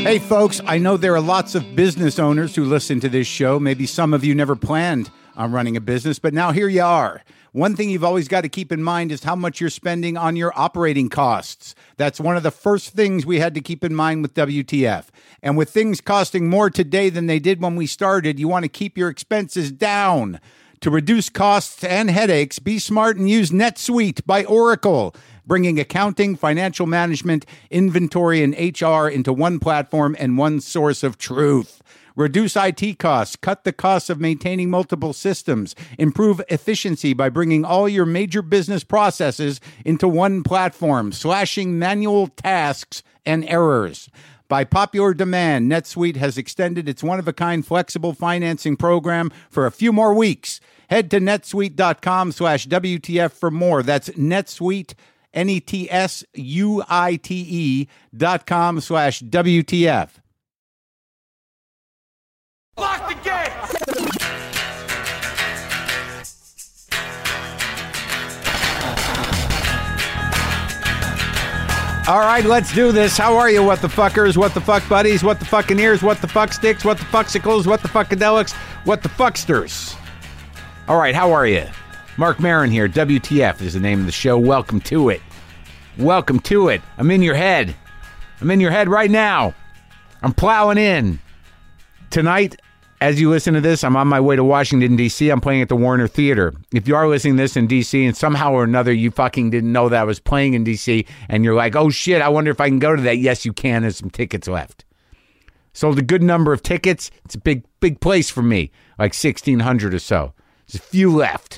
Hey, folks, I know there are lots of business owners who listen to this show. Maybe some of you never planned on running a business, but now here you are. One thing you've always got to keep in mind is how much you're spending on your operating costs. That's one of the first things we had to keep in mind with WTF. And with things costing more today than they did when we started, you want to keep your expenses down. To reduce costs and headaches, be smart and use NetSuite by Oracle, bringing accounting, financial management, inventory, and HR into one platform and one source of truth. Reduce IT costs, cut the costs of maintaining multiple systems, improve efficiency by bringing all your major business processes into one platform, slashing manual tasks and errors. By popular demand, NetSuite has extended its one-of-a-kind flexible financing program for a few more weeks. Head to netsuite.com/WTF for more. That's NetSuite, NetSuite.com/WTF. Lock the gate! All right, let's do this. How are you, what the fuckers, what the fuck buddies, what the fucking ears, what the fuck sticks, what the fucksicles, what the fuckadelics, what the fucksters? All right, how are you? Mark Maron here. WTF is the name of the show. Welcome to it. Welcome to it. I'm in your head. I'm in your head right now. I'm plowing in. Tonight, as you listen to this, I'm on my way to Washington, D.C. I'm playing at the Warner Theater. If you are listening to this in D.C. and somehow or another you fucking didn't know that I was playing in D.C. and you're like, oh shit, I wonder if I can go to that. Yes, you can. There's some tickets left. Sold a good number of tickets. It's a big place for me, like 1,600 or so. There's a few left.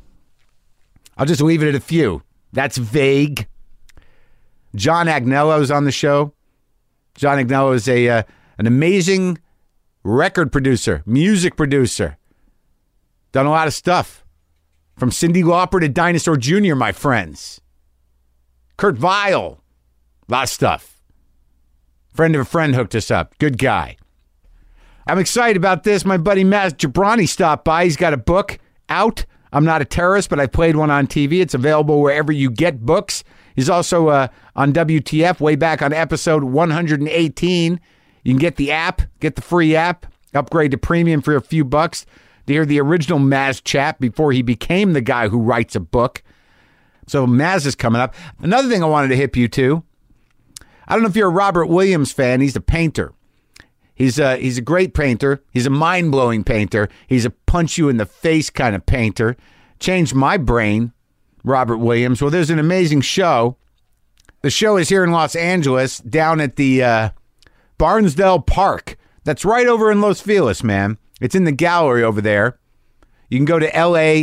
I'll just leave it at a few. That's vague. John Agnello is on the show. John Agnello is an amazing record producer, music producer. Done a lot of stuff. From Cyndi Lauper to Dinosaur Jr., my friends. Kurt Vile. A lot of stuff. Friend of a friend hooked us up. Good guy. I'm excited about this. My buddy Maz Jobrani stopped by. He's got a book out. I'm Not a Terrorist, but I played one on TV. It's available wherever you get books. He's also on WTF way back on episode 118. You can get the app, get the free app, upgrade to premium for a few bucks to hear the original Maz chat before he became the guy who writes a book. So Maz is coming up. Another thing I wanted to hip you to. I don't know if you're a Robert Williams fan. He's a painter. He's a great painter. He's a mind-blowing painter. He's a punch-you-in-the-face kind of painter. Changed my brain, Robert Williams. Well, there's an amazing show. The show is here in Los Angeles, down at the Barnsdall Park. That's right over in Los Feliz, man. It's in the gallery over there. You can go to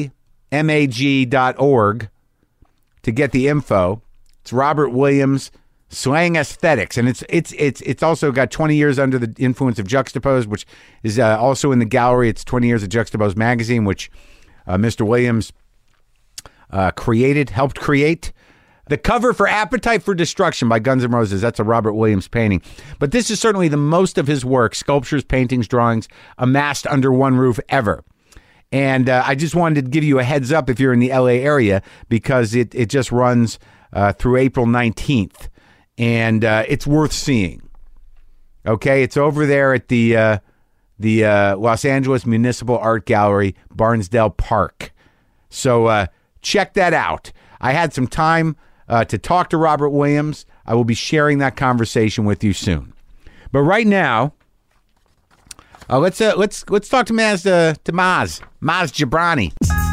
lamag.org to get the info. It's Robert Williams Slang Aesthetics, and it's also got 20 years under the influence of Juxtapoz, which is also in the gallery. It's 20 years of Juxtapoz magazine, which Mr. Williams helped create. The cover for Appetite for Destruction by Guns N' Roses, that's a Robert Williams painting. But this is certainly the most of his work, sculptures, paintings, drawings, amassed under one roof ever. And I just wanted to give you a heads up if you're in the LA area, because it just runs through April 19th. And it's worth seeing. Okay, it's over there at the Los Angeles Municipal Art Gallery, Barnsdall Park. So check that out. I had some time to talk to Robert Williams. I will be sharing that conversation with you soon. But right now, let's talk to Maz Jobrani.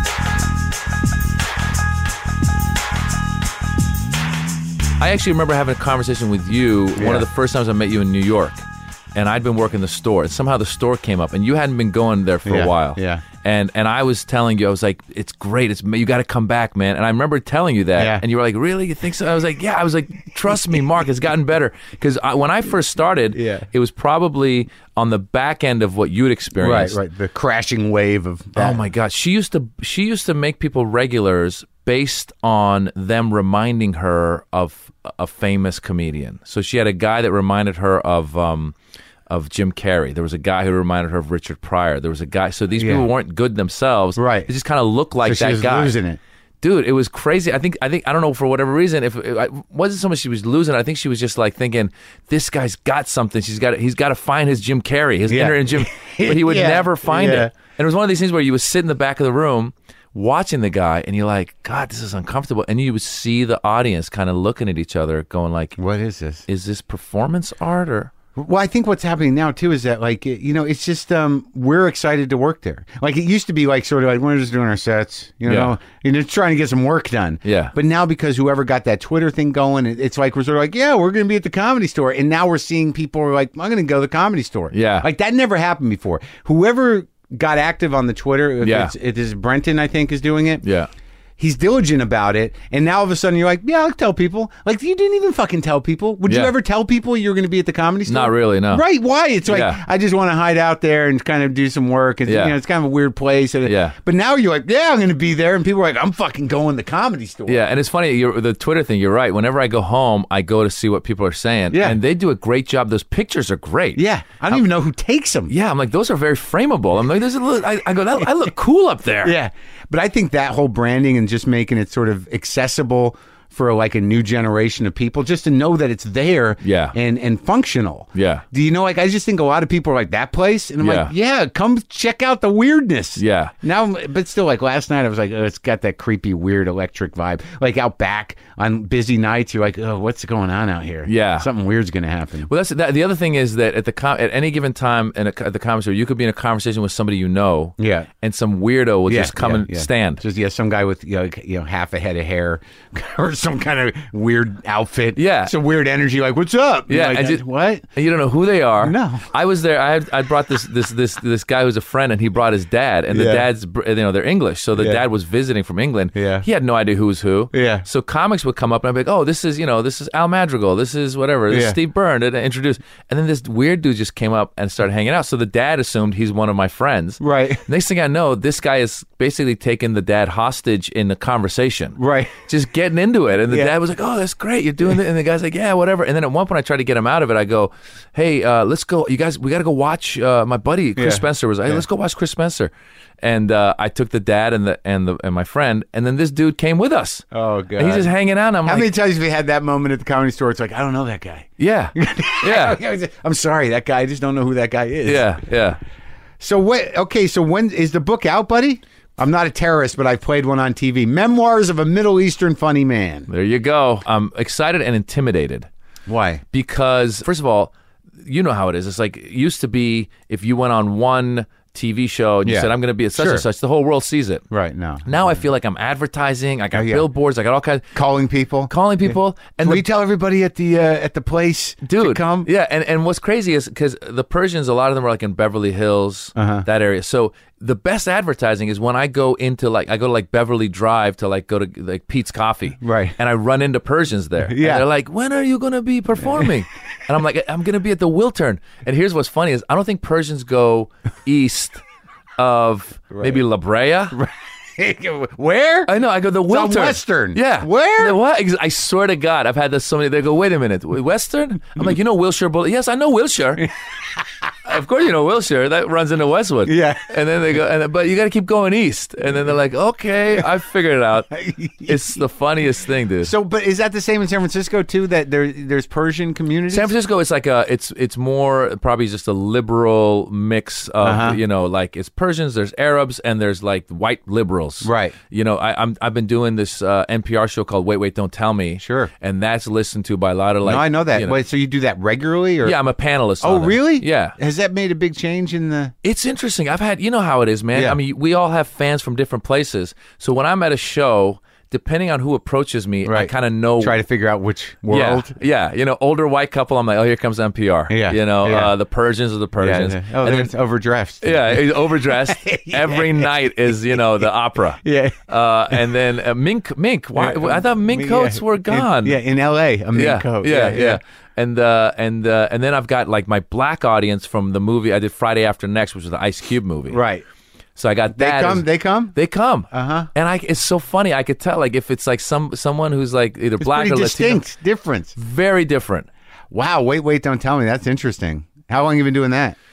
I actually remember having a conversation with you one of the first times I met you in New York, and I'd been working the store, and somehow the store came up, and you hadn't been going there for a while. Yeah. And I was telling you, I was like, it's great. You got to come back, man. And I remember telling you that, and you were like, really? You think so? I was like, yeah. I was like, trust me, Mark, it's gotten better. Because when I first started, it was probably on the back end of what you'd experienced. Right. The crashing wave of that. Oh my God, she used to make people regulars based on them reminding her of a famous comedian. So she had a guy that reminded her of Jim Carrey. There was a guy who reminded her of Richard Pryor. There was a guy. So these people weren't good themselves. Right. They just kind of looked like so that she was guy. Losing it. Dude, it was crazy. I think I don't know, for whatever reason, if it wasn't so much she was losing, I think she was just like thinking, this guy's got something. He's got to find his Jim Carrey, his inner Jim, but he would never find it. And it was one of these things where you would sit in the back of the room watching the guy, and you're like, God, this is uncomfortable. And you would see the audience kind of looking at each other, going like, what is this? Is this performance art or? Well, I think what's happening now too is that, like, you know, it's just we're excited to work there. Like, it used to be like sort of like we're just doing our sets, you know, and just trying to get some work done. Yeah. But now, because whoever got that Twitter thing going, it's like we're sort of like, yeah, we're going to be at the Comedy Store, and now we're seeing people are like, I'm going to go to the Comedy Store. Yeah. Like, that never happened before. Whoever got active on the Twitter, it is Brenton, I think, is doing it. Yeah. He's diligent about it, and now all of a sudden you're like, yeah, I'll tell people. Like, you didn't even fucking tell people. Would you ever tell people you're going to be at the Comedy Store? Not really, no. Right? Why? It's like, I just want to hide out there and kind of do some work. And, you know, it's kind of a weird place. But now you're like, yeah, I'm going to be there, and people are like, I'm fucking going to the Comedy Store. Yeah, and it's funny, the Twitter thing, you're right. Whenever I go home, I go to see what people are saying, and they do a great job. Those pictures are great. Yeah, I don't even know who takes them. Yeah, I'm like, those are very frameable. I'm like, there's a little, I go, I look cool up there. Yeah, but I think that whole branding and just making it sort of accessible for like a new generation of people, just to know that it's there and functional. Yeah. Do you know, like, I just think a lot of people are like, that place? And I'm like, yeah, come check out the weirdness. Yeah. Now, but still, like, last night I was like, oh, it's got that creepy, weird electric vibe. Like, out back on busy nights, you're like, oh, what's going on out here? Yeah. Something weird's going to happen. Well, the other thing is that at any given time at the Comedy Store, you could be in a conversation with somebody you know. Yeah. And some weirdo will just come and stand. Just, some guy with, you know, half a head of hair or some kind of weird outfit. Yeah. Some weird energy, like, what's up? Yeah. Like, what? And you don't know who they are. No. I was there. I brought this guy who's a friend, and he brought his dad, and the dad's, you know, they're English. So the dad was visiting from England. Yeah. He had no idea who was who. Yeah. So comics would come up, and I'd be like, oh, this is Al Madrigal. This is whatever. This is Steve Byrne. And introduce. And then this weird dude just came up and started hanging out. So the dad assumed he's one of my friends. Right. Next thing I know, this guy is basically taking the dad hostage in the conversation. Right. Just getting into it. And the dad was like, oh, that's great. You're doing it. And the guy's like, yeah, whatever. And then at one point I tried to get him out of it. I go, hey, let's go. You guys, we got to go watch my buddy, Chris Spencer was like, hey, let's go watch Chris Spencer. And I took the dad and my friend, and then this dude came with us. Oh, God. And he's just hanging out. How many times have we had that moment at the Comedy Store? It's like, I don't know that guy. Yeah. Yeah. I'm sorry, that guy. I just don't know who that guy is. Yeah. Yeah. So when is the book out, buddy? I'm not a terrorist, but I've played one on TV. Memoirs of a Middle Eastern Funny Man. There you go. I'm excited and intimidated. Why? Because, first of all, you know how it is. It's like, it used to be if you went on one TV show and you said, I'm going to be at such and such, the whole world sees it. Right, now. Now I feel like I'm advertising. I got billboards. I got all kinds. Calling people. And Will you tell everybody at the place to come? Yeah, and what's crazy is because the Persians, a lot of them are like in Beverly Hills, that area. So the best advertising is when I go to Beverly Drive to go to like Pete's Coffee. Right. And I run into Persians there. Yeah. And they're like, when are you going to be performing? And I'm like, I'm going to be at the Wiltern. And here's what's funny is I don't think Persians go east of maybe La Brea. Where? I know. I go the Wiltern. It's on Western. Yeah. Where? What? I swear to God, I've had this so many. They go, wait a minute, Western? I'm like, Wilshire Boulevard? Yes, I know Wilshire. Of course, you know Wilshire. That runs into Westwood. Yeah. And then they go, but you got to keep going east. And then they're like, okay, I figured it out. It's the funniest thing, dude. So, but is that the same in San Francisco too? That there's Persian communities? San Francisco, it's like it's more probably just a liberal mix of like it's Persians, there's Arabs, and there's like white liberals. Right. I've been doing this NPR show called Wait, Don't Tell Me. Sure. And that's listened to by a lot of like. No, I know that. Wait, so you do that regularly, or? Yeah, I'm a panelist. Oh, on really? It. Yeah. Has that made a big change in the? It's interesting. I've had, how it is, man. Yeah. I mean, we all have fans from different places. So when I'm at a show, depending on who approaches me, I kind of know. Try to figure out which world. Yeah. Older white couple, I'm like, oh, here comes NPR. Yeah. The Persians are the Persians. Yeah. Oh, and it's overdressed. Yeah, he's overdressed. Every night is, the opera. Yeah. And then mink. Why? I thought mink coats were gone. In L.A., a mink coat. Yeah. And then I've got like my black audience from the movie I did Friday After Next, which was the Ice Cube movie. Right. So I got that. They come. Uh-huh. And it's so funny. I could tell like if it's like someone who's like either black or Latino. Distinct difference. Very different. Wow. Wait, don't tell me. That's interesting. How long have you been doing that?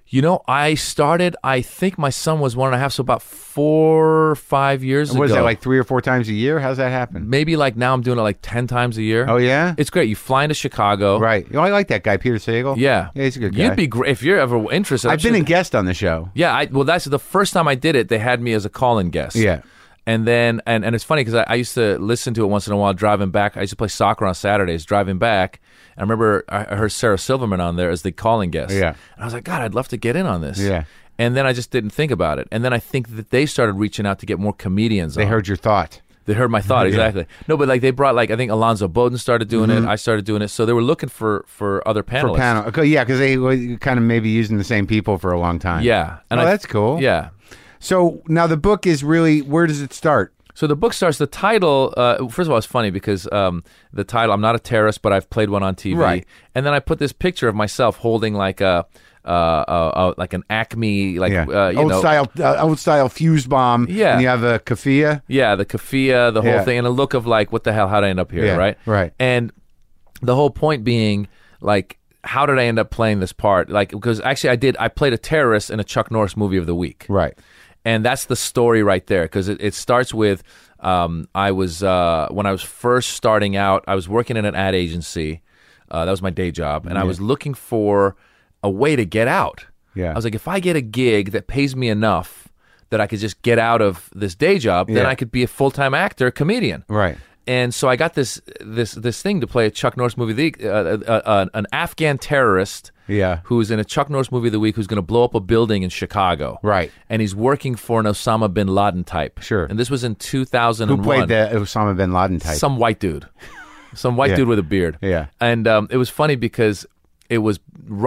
I think my son was 1.5, so about 4 or 5 years ago. Was that like 3 or 4 times a year? How's that happen? Maybe like now I'm doing it like 10 times a year. Oh, yeah? It's great. You fly into Chicago. Right. I like that guy, Peter Sagal. Yeah. Yeah, he's a good guy. You'd be great if you're ever interested. I've been a guest on the show. Yeah, well, that's the first time I did it. They had me as a call-in guest. Yeah. And then, and it's funny because I used to listen to it once in a while driving back. I used to play soccer on Saturdays driving back. I remember I heard Sarah Silverman on there as the calling guest. Yeah. And I was like, God, I'd love to get in on this. Yeah. And then I just didn't think about it. And then I think that they started reaching out to get more comedians on. They heard your thought. They heard my thought, exactly. Yeah. No, but like they brought I think Alonzo Bowden started doing it. I started doing it. So they were looking for other panelists. Okay, yeah, because they were kind of maybe using the same people for a long time. Yeah. And that's cool. Yeah. So now the book is really, where does it start? So the book starts, the title, first of all, it's funny because the title, I'm not a terrorist, but I've played one on TV. Right. And then I put this picture of myself holding like an Acme, old style fuse bomb. Yeah. And you have a keffiyeh. Yeah, the keffiyeh, the whole thing, and a look of like, what the hell, how'd I end up here, right? Right. And the whole point being, like, how did I end up playing this part? Like, because actually I played a terrorist in a Chuck Norris movie of the week. Right. And that's the story right there, because it starts with I was when I was first starting out, I was working in an ad agency. That was my day job, and I was looking for a way to get out. Yeah. I was like, if I get a gig that pays me enough that I could just get out of this day job, then I could be a full-time actor, comedian. Right. And so I got this thing to play a Chuck Norris movie, an Afghan terrorist who's in a Chuck Norris movie of the week who's going to blow up a building in Chicago. Right. And he's working for an Osama bin Laden type. Sure. And this was in 2001. Who played the Osama bin Laden type? Some white dude. Some white dude with a beard. Yeah. And it was funny because it was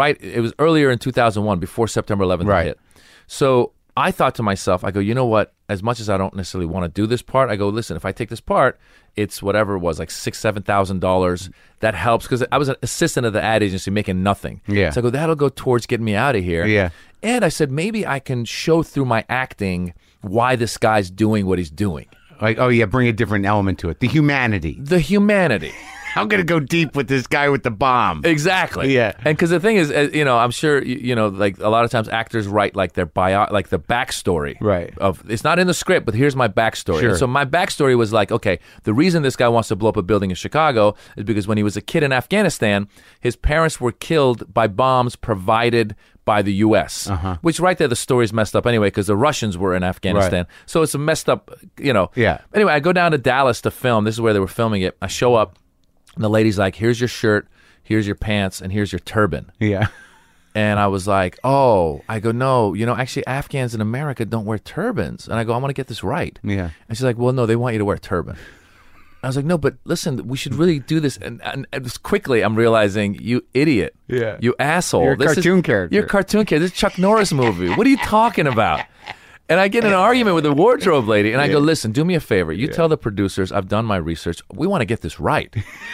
earlier in 2001, before September 11th hit. So I thought to myself, I go, you know what? As much as I don't necessarily want to do this part, I go, listen, if I take this part, it's whatever it was, like $6,000-$7,000. That helps because I was an assistant at the ad agency making nothing. Yeah. So I go, that'll go towards getting me out of here. Yeah. And I said, maybe I can show through my acting why this guy's doing what he's doing. Like, oh yeah, bring a different element to it. The humanity. The humanity. I'm going to go deep with this guy with the bomb. Exactly. Yeah. And because the thing is, I'm sure, like a lot of times actors write like their like the backstory. Right. It's not in the script, but here's my backstory. Sure. And so my backstory was like, okay, the reason this guy wants to blow up a building in Chicago is because when he was a kid in Afghanistan, his parents were killed by bombs provided by the U.S., which right there, the story's messed up anyway, because the Russians were in Afghanistan. Right. So it's a messed up, Yeah. Anyway, I go down to Dallas to film. This is where they were filming it. I show up. And the lady's like, here's your shirt, here's your pants, and here's your turban. Yeah. And I was like, oh. I go, no, actually Afghans in America don't wear turbans. And I go, I want to get this right. Yeah. And she's like, well, no, they want you to wear a turban. I was like, no, but listen, we should really do this. And just quickly, I'm realizing, you idiot. Yeah. You asshole. You're a cartoon character. You're a cartoon character. This is a Chuck Norris movie. What are you talking about? And I get in an argument with the wardrobe lady, and I go, listen, do me a favor. You tell the producers, I've done my research. We want to get this right.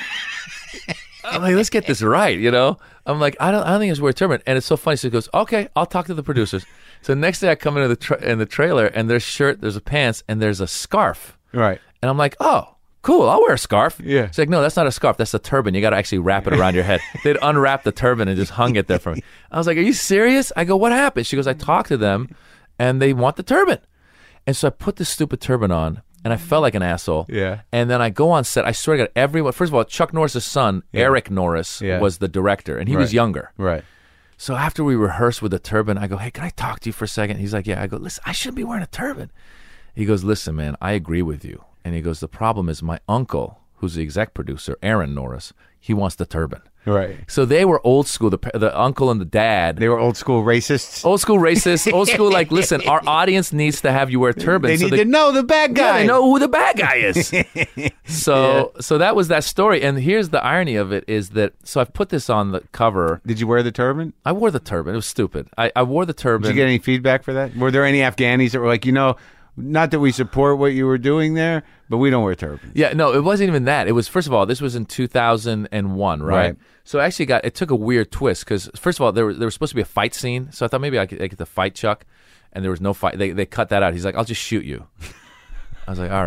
I'm like, let's get this right, I'm like, I don't think it's wear a turban. And it's so funny. So he goes, okay, I'll talk to the producers. So next day I come into in the trailer, and there's shirt, there's a pants, and there's a scarf. Right. And I'm like, oh, cool, I'll wear a scarf. Yeah. She's like, no, that's not a scarf. That's a turban. You got to actually wrap it around your head. They'd unwrap the turban and just hung it there for me. I was like, are you serious? I go, what happened? She goes, I talked to them, and they want the turban. And so I put this stupid turban on, and I felt like an asshole. Yeah. And then I go on set. I swear to God, everyone. First of all, Chuck Norris' son, Eric Norris, was the director, and he was younger. Right. So after we rehearsed with the turban, I go, hey, can I talk to you for a second? He's like, yeah. I go, listen, I shouldn't be wearing a turban. He goes, listen, man, I agree with you. And he goes, the problem is my uncle, who's the exec producer, Aaron Norris, he wants the turban. Right. So they were old school, the uncle and the dad. They were old school racists. Old school racists. Old school, like, listen, our audience needs to have you wear turbans. They need to know the bad guy. Yeah, they know who the bad guy is. So that was that story. And here's the irony of it is that, so I've put this on the cover. Did you wear the turban? I wore the turban. It was stupid. I wore the turban. Did you get any feedback for that? Were there any Afghanis that were like, not that we support what you were doing there, but we don't wear turbans? Yeah, no, it wasn't even that. It was, first of all, this was in 2001, right? So actually it took a weird twist because, first of all, there was supposed to be a fight scene. So I thought maybe I could get the fight Chuck, and there was no fight. They cut that out. He's like, I'll just shoot you. I was like, all right.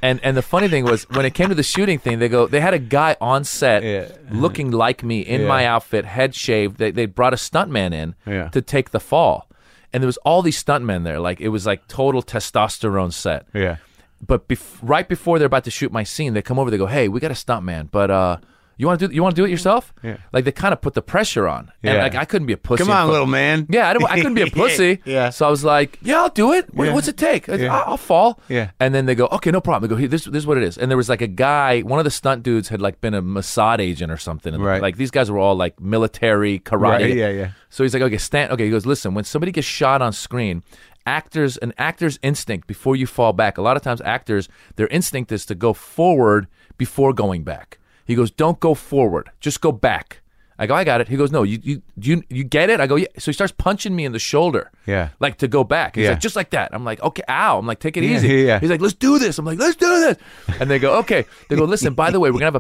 And the funny thing was, when it came to the shooting thing, they had a guy on set looking like me in my outfit, head shaved. They brought a stuntman in to take the fall. And there was all these stuntmen there. Like, it was like total testosterone set. Yeah. But right before they're about to shoot my scene, they come over, they go, hey, we got a stuntman, but you want to do it yourself? Yeah. Like, they kind of put the pressure on. And like, I couldn't be a pussy. Come on, little man. Yeah, I couldn't be a pussy. Yeah. So I was like, yeah, I'll do it. What's it take? I'll fall. Yeah. And then they go, okay, no problem. They go, here, this is what it is. And there was like a guy, one of the stunt dudes had like been a Mossad agent or something. Right. Like, these guys were all like military, karate. Right, yeah. So he's like, okay, he goes, listen, when somebody gets shot on screen, an actor's instinct before you fall back, a lot of times actors, their instinct is to go forward before going back. He goes, don't go forward, just go back. I go, I got it. He goes, no, you get it? I go, yeah. So he starts punching me in the shoulder, like to go back. He's like, just like that. I'm like, okay, ow. I'm like, take it easy. Yeah. He's like, let's do this. I'm like, let's do this. And they go, okay. They go, listen, by the way, we're gonna have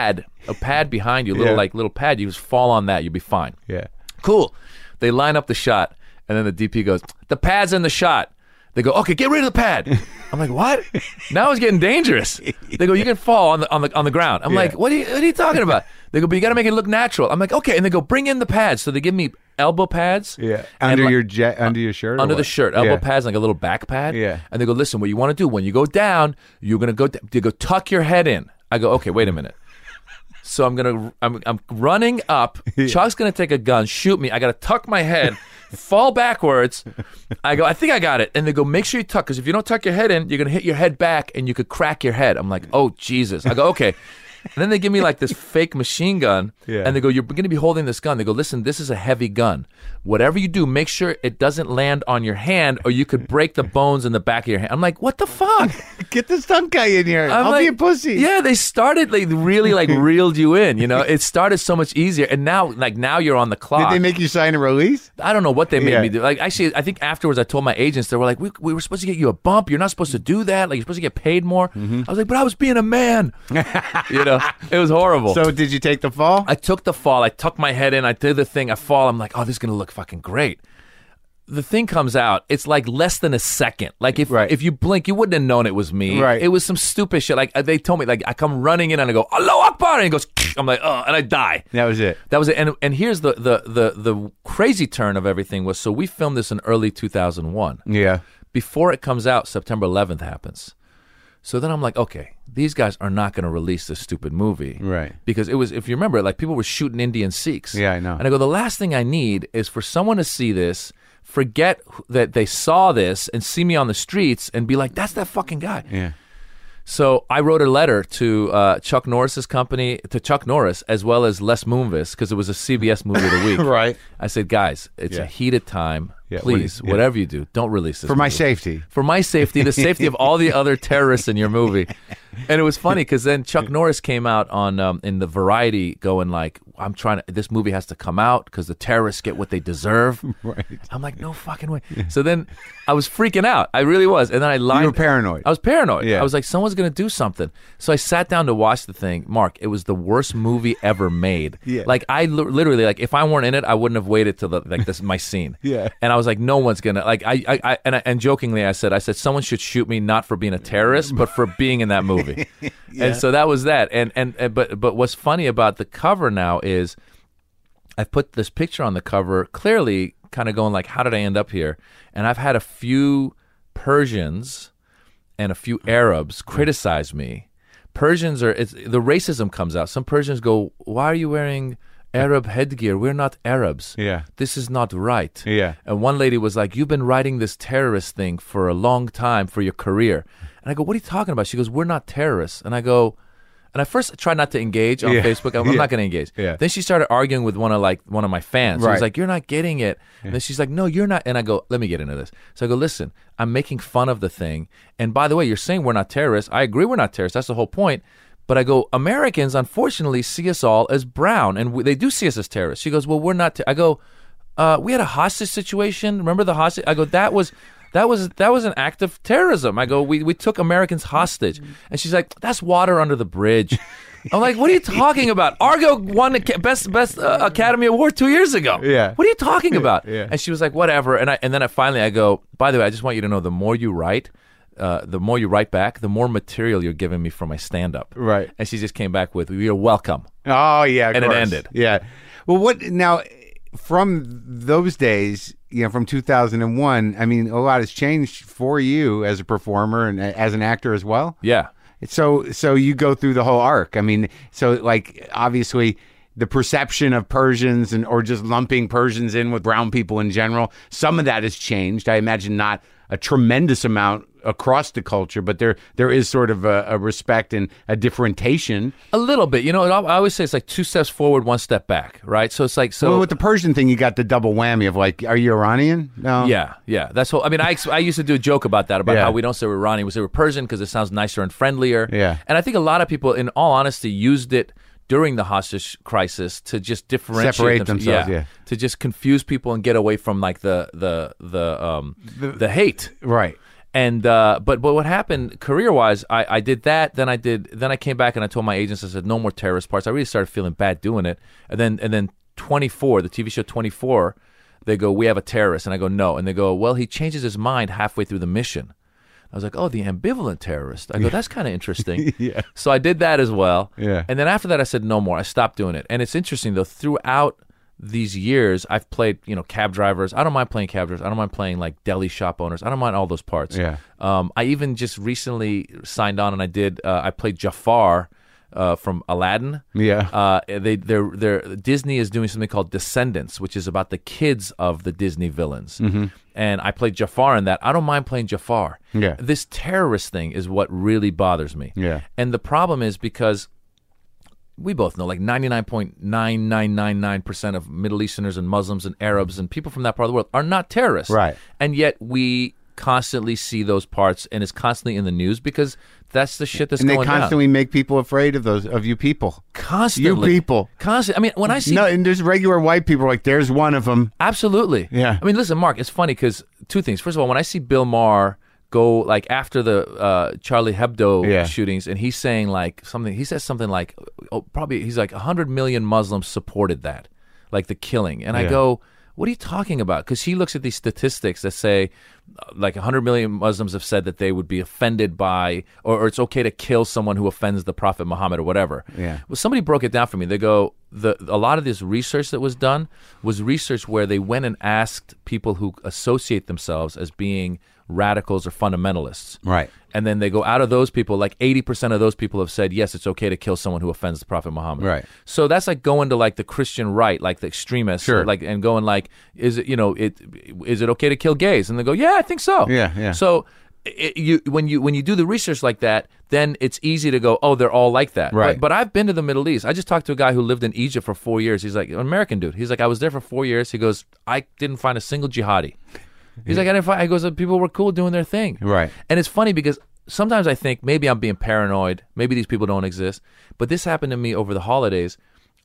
a pad behind you, little pad. You just fall on that, you'll be fine. Yeah, cool. They line up the shot, and then the DP goes, the pad's in the shot. They go, okay, get rid of the pad. I'm like, what? Now it's getting dangerous. They go, you can fall on the ground. I'm like, what are you talking about? They go, but you got to make it look natural. I'm like, okay. And they go, bring in the pads. So they give me elbow pads. Yeah. Under your shirt. Under the shirt, elbow pads, like a little back pad. Yeah. And they go, listen, what you want to do when you go down, you're gonna go. They go, tuck your head in. I go, okay, wait a minute. So I'm running up. Chuck's gonna take a gun, shoot me. I gotta tuck my head. Fall backwards. I go, I think I got it. And they go, make sure you tuck, because if you don't tuck your head in, you're going to hit your head back and you could crack your head. I'm like, oh, Jesus. I go, okay. And then they give me like this fake machine gun, and they go, you're going to be holding this gun. They go, listen, this is a heavy gun. Whatever you do, make sure it doesn't land on your hand, or you could break the bones in the back of your hand. I'm like, what the fuck? Get the stunt guy in here. I'll be a pussy. Yeah, they started like really like reeled you in. You know, it started so much easier, and now you're on the clock. Did they make you sign a release? I don't know what they made me do. Like, actually, I think afterwards I told my agents, they were like, we were supposed to get you a bump. You're not supposed to do that. Like, you're supposed to get paid more. I was like, but I was being a man. You know, it was horrible. So did you take the fall? I took the fall. I tucked my head in. I did the thing. I fall. I'm like, oh, this is going to look fucking great. The thing comes out. It's like less than a second. Like if you blink, you wouldn't have known it was me. Right. It was some stupid shit. Like they told me, like I come running in and I go, Allahu Akbar, and he goes, I'm like, oh, and I die. That was it. And here's the crazy turn of everything was, so we filmed this in early 2001. Yeah. Before it comes out, September 11th happens. So then I'm like, okay, these guys are not going to release this stupid movie. Right. Because it was, if you remember, like people were shooting Indian Sikhs. Yeah, I know. And I go, the last thing I need is for someone to see this, forget that they saw this, and see me on the streets and be like, that's that fucking guy. Yeah. So I wrote a letter to Chuck Norris's company, to Chuck Norris, as well as Les Moonves, because it was a CBS movie of the week. Right. I said, guys, it's a heated time. Yeah, please, whatever you do, don't release this for my movie. safety. For my safety, the safety of all the other terrorists in your movie. And it was funny because then Chuck Norris came out on in the Variety going like, this movie has to come out because the terrorists get what they deserve. Right. I'm like, no fucking way. So then I was freaking out. I really was. And then I lied. You were paranoid. I was paranoid. Yeah. I was like, someone's going to do something. So I sat down to watch the thing. Mark, it was the worst movie ever made. Yeah. Like I literally, like if I weren't in it, I wouldn't have waited till this my scene. Yeah. And I was like, no one's gonna like. And jokingly, I said, someone should shoot me not for being a terrorist, but for being in that movie. Yeah. And so that was that. But what's funny about the cover now is I've put this picture on the cover, clearly kind of going like, how did I end up here? And I've had a few Persians and a few Arabs criticize me. Persians the racism comes out. Some Persians go, why are you wearing Arab headgear? We're not Arabs. Yeah. This is not right. Yeah. And one lady was like, you've been writing this terrorist thing for a long time for your career. And I go, what are you talking about? She goes, we're not terrorists. And I go, and I first tried not to engage on Facebook. I'm not going to engage. Yeah. Then she started arguing with one of my fans. She was like, you're not getting it. And then she's like, no, you're not. And I go, let me get into this. So I go, listen, I'm making fun of the thing. And by the way, you're saying we're not terrorists. I agree we're not terrorists. That's the whole point. But I go, Americans, unfortunately, see us all as brown, and they do see us as terrorists. She goes, well, we're not. I go, we had a hostage situation. Remember the hostage? I go, that was an act of terrorism. I go, we took Americans hostage. And she's like, that's water under the bridge. I'm like, what are you talking about? Argo won the best Academy Award 2 years ago. Yeah. What are you talking about? Yeah. And she was like, whatever. And then I finally go, by the way, I just want you to know, the more you write, the more you write back, the more material you're giving me for my stand-up. Right. And she just came back with, "You're welcome." Oh, yeah, and course. It ended. Yeah. Well, what now? From those days, from 2001, I mean, a lot has changed for you as a performer and as an actor as well. Yeah. So you go through the whole arc. I mean, so like obviously the perception of Persians or just lumping Persians in with brown people in general, some of that has changed. I imagine not a tremendous amount across the culture, but there is sort of a respect and a differentiation. A little bit. I always say it's like 2 steps forward, 1 step back, right? So it's like... Well, with the Persian thing, you got the double whammy of like, are you Iranian? No. Yeah. That's what... I mean, I used to do a joke about that, about how we don't say we're Iranian, we say we're Persian because it sounds nicer and friendlier. Yeah. And I think a lot of people, in all honesty, used it during the hostage crisis to just differentiate themselves, to just confuse people and get away from like the hate, right? And but what happened career-wise, I did that. Then I came back and I told my agents, I said, no more terrorist parts. I really started feeling bad doing it. And then 24, the TV show 24, they go, "We have a terrorist," and I go, "No," and they go, "Well, he changes his mind halfway through the mission." I was like, "Oh, the ambivalent terrorist." I go, "That's kind of interesting." Yeah. So I did that as well. Yeah. And then after that, I said, "No more." I stopped doing it. And it's interesting though. Throughout these years, I've played, cab drivers. I don't mind playing cab drivers. I don't mind playing like deli shop owners. I don't mind all those parts. Yeah. I even just recently signed on and I played Jafar from Aladdin. Yeah. Disney is doing something called Descendants, which is about the kids of the Disney villains. Mm-hmm. And I played Jafar in that. I don't mind playing Jafar. Yeah. This terrorist thing is what really bothers me. Yeah. And the problem is because we both know like 99.9999% of Middle Easterners and Muslims and Arabs and people from that part of the world are not terrorists. Right. And yet we constantly see those parts and it's constantly in the news because that's the shit that's going down. And they constantly make people afraid of you people. Constantly. You people. Constantly. I mean, when I see... No, and there's regular white people like, there's one of them. Absolutely. Yeah. I mean, listen, Mark, it's funny because two things. First of all, when I see Bill Maher go like after the Charlie Hebdo shootings and he's saying like something, he says something like, he's like 100 million Muslims supported that, like the killing. And I go, what are you talking about? Because he looks at these statistics that say like 100 million Muslims have said that they would be offended by, or it's okay to kill someone who offends the Prophet Muhammad or whatever. Yeah. Well, somebody broke it down for me. They go, a lot of this research that was done was research where they went and asked people who associate themselves as being radicals or fundamentalists. Right. And then they go out of those people, like 80% of those people have said, yes, it's okay to kill someone who offends the Prophet Muhammad. Right. So that's like going to like the Christian right, like the extremists, sure. like, and going like, is it okay to kill gays? And they go, yeah, I think so. Yeah. So when you do the research like that, then it's easy to go, oh, they're all like that. Right. But I've been to the Middle East. I just talked to a guy who lived in Egypt for 4 years. He's like, an American dude. He's like, I was there for 4 years. He goes, I didn't find a single jihadi. He's like, I goes, people were cool doing their thing. Right. And it's funny because sometimes I think maybe I'm being paranoid. Maybe these people don't exist. But this happened to me over the holidays.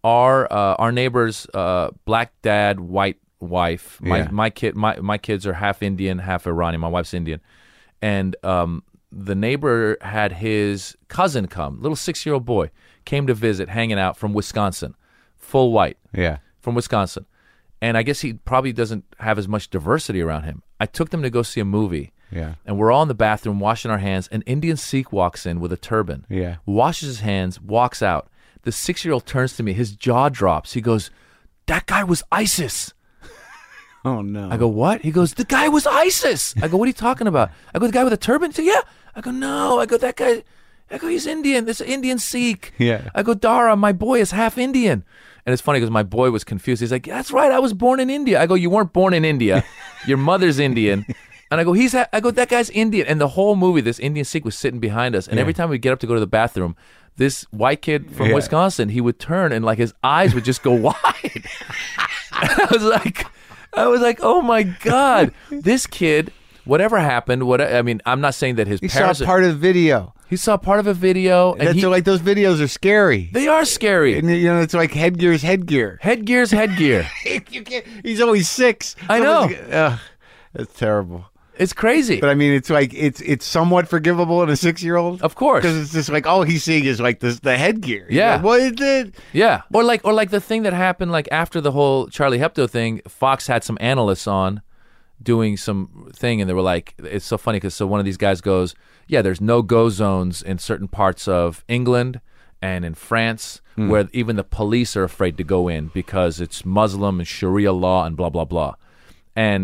Our neighbor's black dad, white wife. My kids are half Indian, half Iranian. My wife's Indian, and the neighbor had his cousin come, little 6-year-old boy, came to visit, hanging out from Wisconsin, full white. Yeah. From Wisconsin. And I guess he probably doesn't have as much diversity around him. I took them to go see a movie. Yeah. And we're all in the bathroom washing our hands. An Indian Sikh walks in with a turban. Yeah. Washes his hands, walks out. The 6-year-old turns to me. His jaw drops. He goes, that guy was ISIS. Oh, no. I go, what? He goes, the guy was ISIS. I go, what are you talking about? I go, the guy with a turban? He said, yeah. I go, no. I go, that guy. I go, he's Indian. This Indian Sikh. Yeah. I go, Dara, my boy is half Indian. And it's funny because my boy was confused. He's like, that's right, I was born in India. I go, you weren't born in India. Your mother's Indian. And I go, that guy's Indian. And the whole movie, this Indian Sikh was sitting behind us. And every time we get up to go to the bathroom, this white kid from Wisconsin, he would turn and like his eyes would just go wide. I was like, oh my God, this kid, whatever happened, I'm not saying that his parents... He saw part of the video. He saw part of a video. And like those videos are scary. They are scary. And it's like headgear's headgear. Headgear's headgear. He's only 6. I know. That's terrible. It's crazy. But I mean, it's like it's somewhat forgivable in a 6-year-old. Of course. Because it's just like all he's seeing is like the headgear. Yeah. Like, what is it? Yeah. Or like the thing that happened like after the whole Charlie Hebdo thing, Fox had some analysts on doing some thing, and they were like, it's so funny because one of these guys goes, yeah, there's no-go zones in certain parts of England and in France where even the police are afraid to go in because it's Muslim and Sharia law and blah, blah, blah. And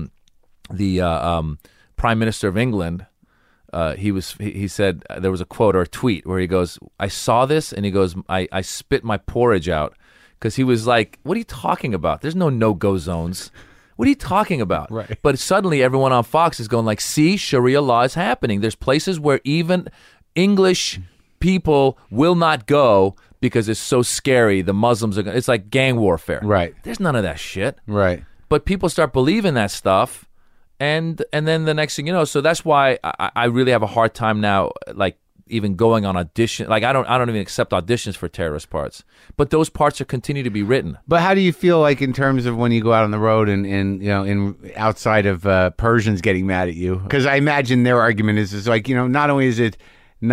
the Prime Minister of England, he said, there was a quote or a tweet where he goes, I saw this, and he goes, I spit my porridge out, because he was like, what are you talking about? There's no-go zones. What are you talking about? Right. But suddenly everyone on Fox is going like, see, Sharia law is happening. There's places where even English people will not go because it's so scary. The Muslims are it's like gang warfare. Right. There's none of that shit. Right. But people start believing that stuff, and then the next thing you know, so that's why I really have a hard time now, like, even going on audition. Like, I don't even accept auditions for terrorist parts. But those parts are continue to be written. But how do you feel like in terms of when you go out on the road and in outside of Persians getting mad at you? Because I imagine their argument is like, not only is it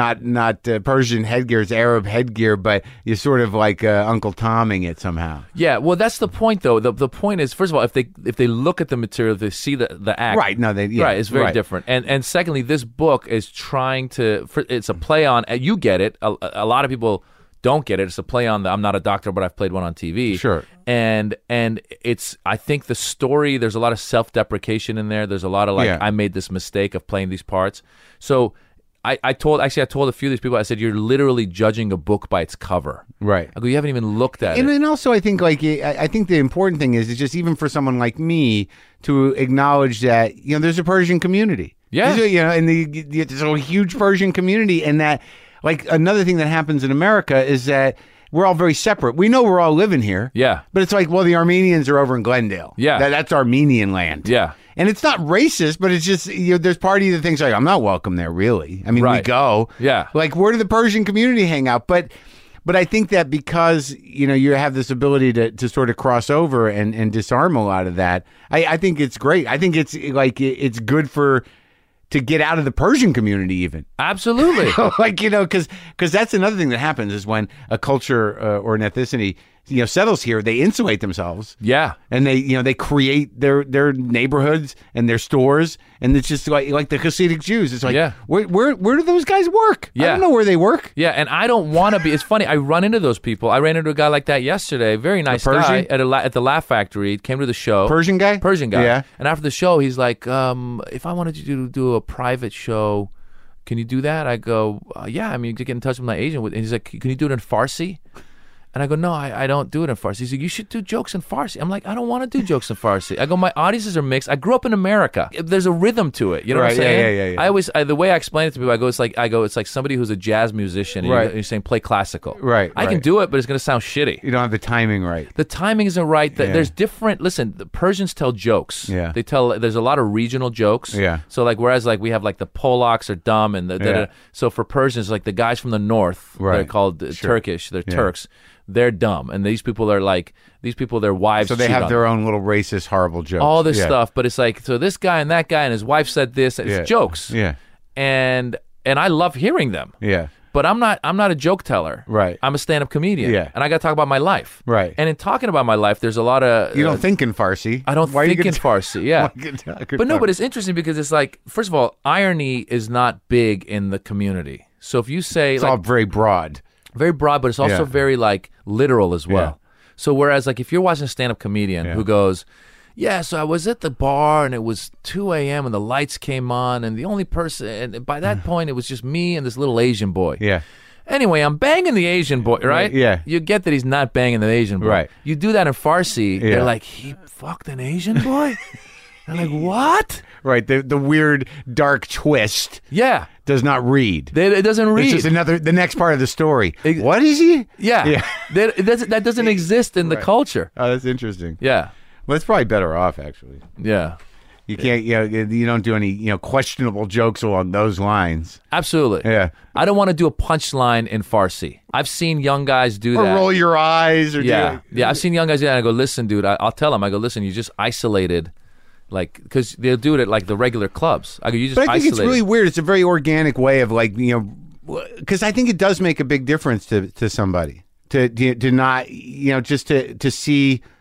not Persian headgear, it's Arab headgear, but you're sort of like Uncle Tomming it somehow. Yeah, well, that's the point, though. The point is, first of all, if they look at the material, they see the act. Right, no, right, it's very different. And secondly, this book is trying to, it's a play on, you get it, a lot of people don't get it. It's a play on the I'm not a doctor, but I've played one on TV. Sure. And it's, I think the story, there's a lot of self-deprecation in there. There's a lot of I made this mistake of playing these parts. So I told a few of these people, I said, you're literally judging a book by its cover. Right. I go, you haven't even looked at it. And also, I think I think the important thing is just even for someone like me to acknowledge that there's a Persian community. Yeah. And there's a huge Persian community, and that another thing that happens in America is that we're all very separate. We know we're all living here. Yeah. But it's like, well, the Armenians are over in Glendale. Yeah. That's Armenian land. Yeah. And it's not racist, but it's just, there's part of you that thinks like, I'm not welcome there, really. I mean, we go. Yeah. Like, where do the Persian community hang out? But I think that because, you have this ability to sort of cross over and disarm a lot of that, I think it's great. I think it's like, it's good to get out of the Persian community even. Absolutely. Because that's another thing that happens is when a culture or an ethnicity settles here, they insulate themselves. Yeah. And they create their neighborhoods and their stores, and it's just like the Hasidic Jews. It's like, where do those guys work? Yeah. I don't know where they work. Yeah, and I don't want to be. It's funny. I run into those people. I ran into a guy like that yesterday. Very nice guy at the Laugh Factory. Came to the show. Persian guy. Yeah. And after the show, he's like, if I wanted you to do a private show, can you do that? I go, yeah. I mean, to get in touch with my agent. And he's like, can you do it in Farsi? And I go, no, I don't do it in Farsi. He's like, you should do jokes in Farsi. I'm like, I don't want to do jokes in Farsi. I go, my audiences are mixed. I grew up in America. There's a rhythm to it. You know what I'm saying? Yeah. The way I explain it to people, I go, it's like somebody who's a jazz musician, and you're saying play classical. Right. I can do it, but it's going to sound shitty. You don't have the timing right. The timing isn't right. There's different. Listen, the Persians tell jokes. Yeah. There's a lot of regional jokes. Yeah. So whereas we have the Polacks are dumb, and so for Persians, like the guys from the north, they're called Turkish. They're Turks. They're dumb, and these people are their wives. So they have their own little racist, horrible jokes. All this stuff, but it's like, so this guy and that guy and his wife said this. It's jokes. Yeah, and I love hearing them. Yeah, but I'm not a joke teller. Right. I'm a stand-up comedian. Yeah, and I got to talk about my life. Right. And in talking about my life, there's a lot of you don't think in Farsi. I don't think in Farsi. Yeah, but no, but it's interesting because it's like, first of all, irony is not big in the community. So if you say it's all very broad. Very broad, but it's also very literal as well. Yeah. So whereas if you're watching a stand-up comedian who goes, so I was at the bar and it was 2 a.m. and the lights came on and the only person, and by that point it was just me and this little Asian boy. Yeah. Anyway, I'm banging the Asian boy, right? Yeah. You get that he's not banging the Asian boy. Right. You do that in Farsi, they're like, he fucked an Asian boy? They're like, what? Right, the weird dark twist. Yeah. Does not read. It doesn't read. It's just the next part of the story. What is he? Yeah. That doesn't exist in the culture. Oh, that's interesting. Yeah. Well, it's probably better off, actually. Yeah. You can't, you don't do any, questionable jokes along those lines. Absolutely. Yeah. I don't want to do a punchline in Farsi. I've seen young guys do that. Or roll your eyes. Or yeah. I've seen young guys do that. And I go, listen, dude, I'll tell them. I go, listen, you just isolated. Because they'll do it at the regular clubs. I go, you just But I think isolate it's really weird. It's a very organic way of because I think it does make a big difference to somebody to not, just to see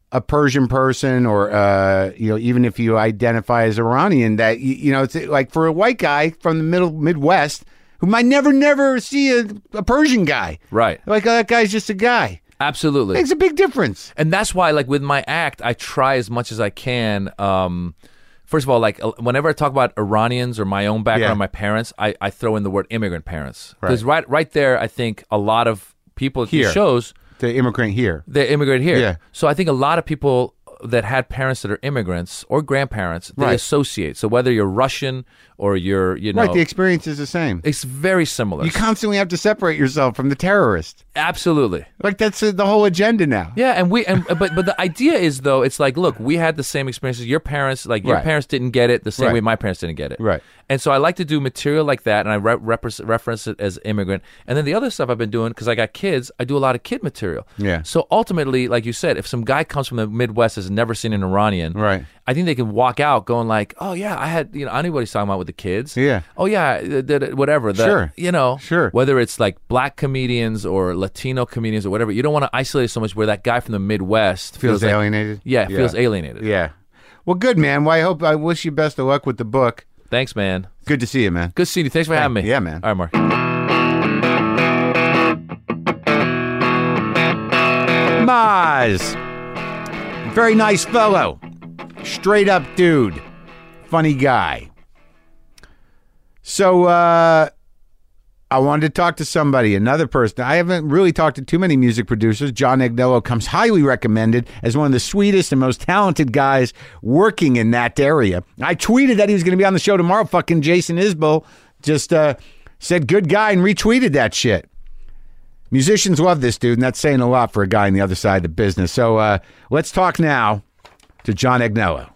a Persian person, or even if you identify as Iranian, that it's like for a white guy from the Midwest who might never see a Persian guy, right? Like that guy's just a guy. Absolutely, makes a big difference. And that's why, like with my act, I try as much as I can. First of all, like whenever I talk about Iranians or my own background, my parents, I throw in the word immigrant parents, because right there, I think a lot of people at these shows. The immigrant here. They immigrate here. Yeah. So I think a lot of people that had parents that are immigrants or grandparents, they associate. So whether you're Russian or you're, Right, the experience is the same. It's very similar. You constantly have to separate yourself from the terrorist. Absolutely. Like that's the whole agenda now. Yeah, but the idea is, though, it's like, look, we had the same experiences. Your parents, your parents didn't get it the same way my parents didn't get it. Right. And so I like to do material like that, and I reference it as immigrant. And then the other stuff I've been doing, because I got kids, I do a lot of kid material. Yeah. So ultimately, like you said, if some guy comes from the Midwest has never seen an Iranian, right, I think they can walk out going like, oh yeah, I had, I knew what he's talking about with the kids. Yeah. Oh yeah, whatever. Sure. Sure. Whether it's like black comedians or Latino comedians or whatever, you don't want to isolate it so much where that guy from the Midwest feels alienated. Feels alienated. Yeah. Well, good, man. Well, I wish you best of luck with the book. Thanks, man. Good to see you, man. Good seeing you. Thanks for having me. Yeah, man. All right, Mark. Maz. Very nice fellow. Straight up dude. Funny guy. So, I wanted to talk to somebody, another person. I haven't really talked to too many music producers. John Agnello comes highly recommended as one of the sweetest and most talented guys working in that area. I tweeted that he was going to be on the show tomorrow. Fucking Jason Isbell just said good guy and retweeted that shit. Musicians love this dude, and that's saying a lot for a guy on the other side of the business. So let's talk now to John Agnello.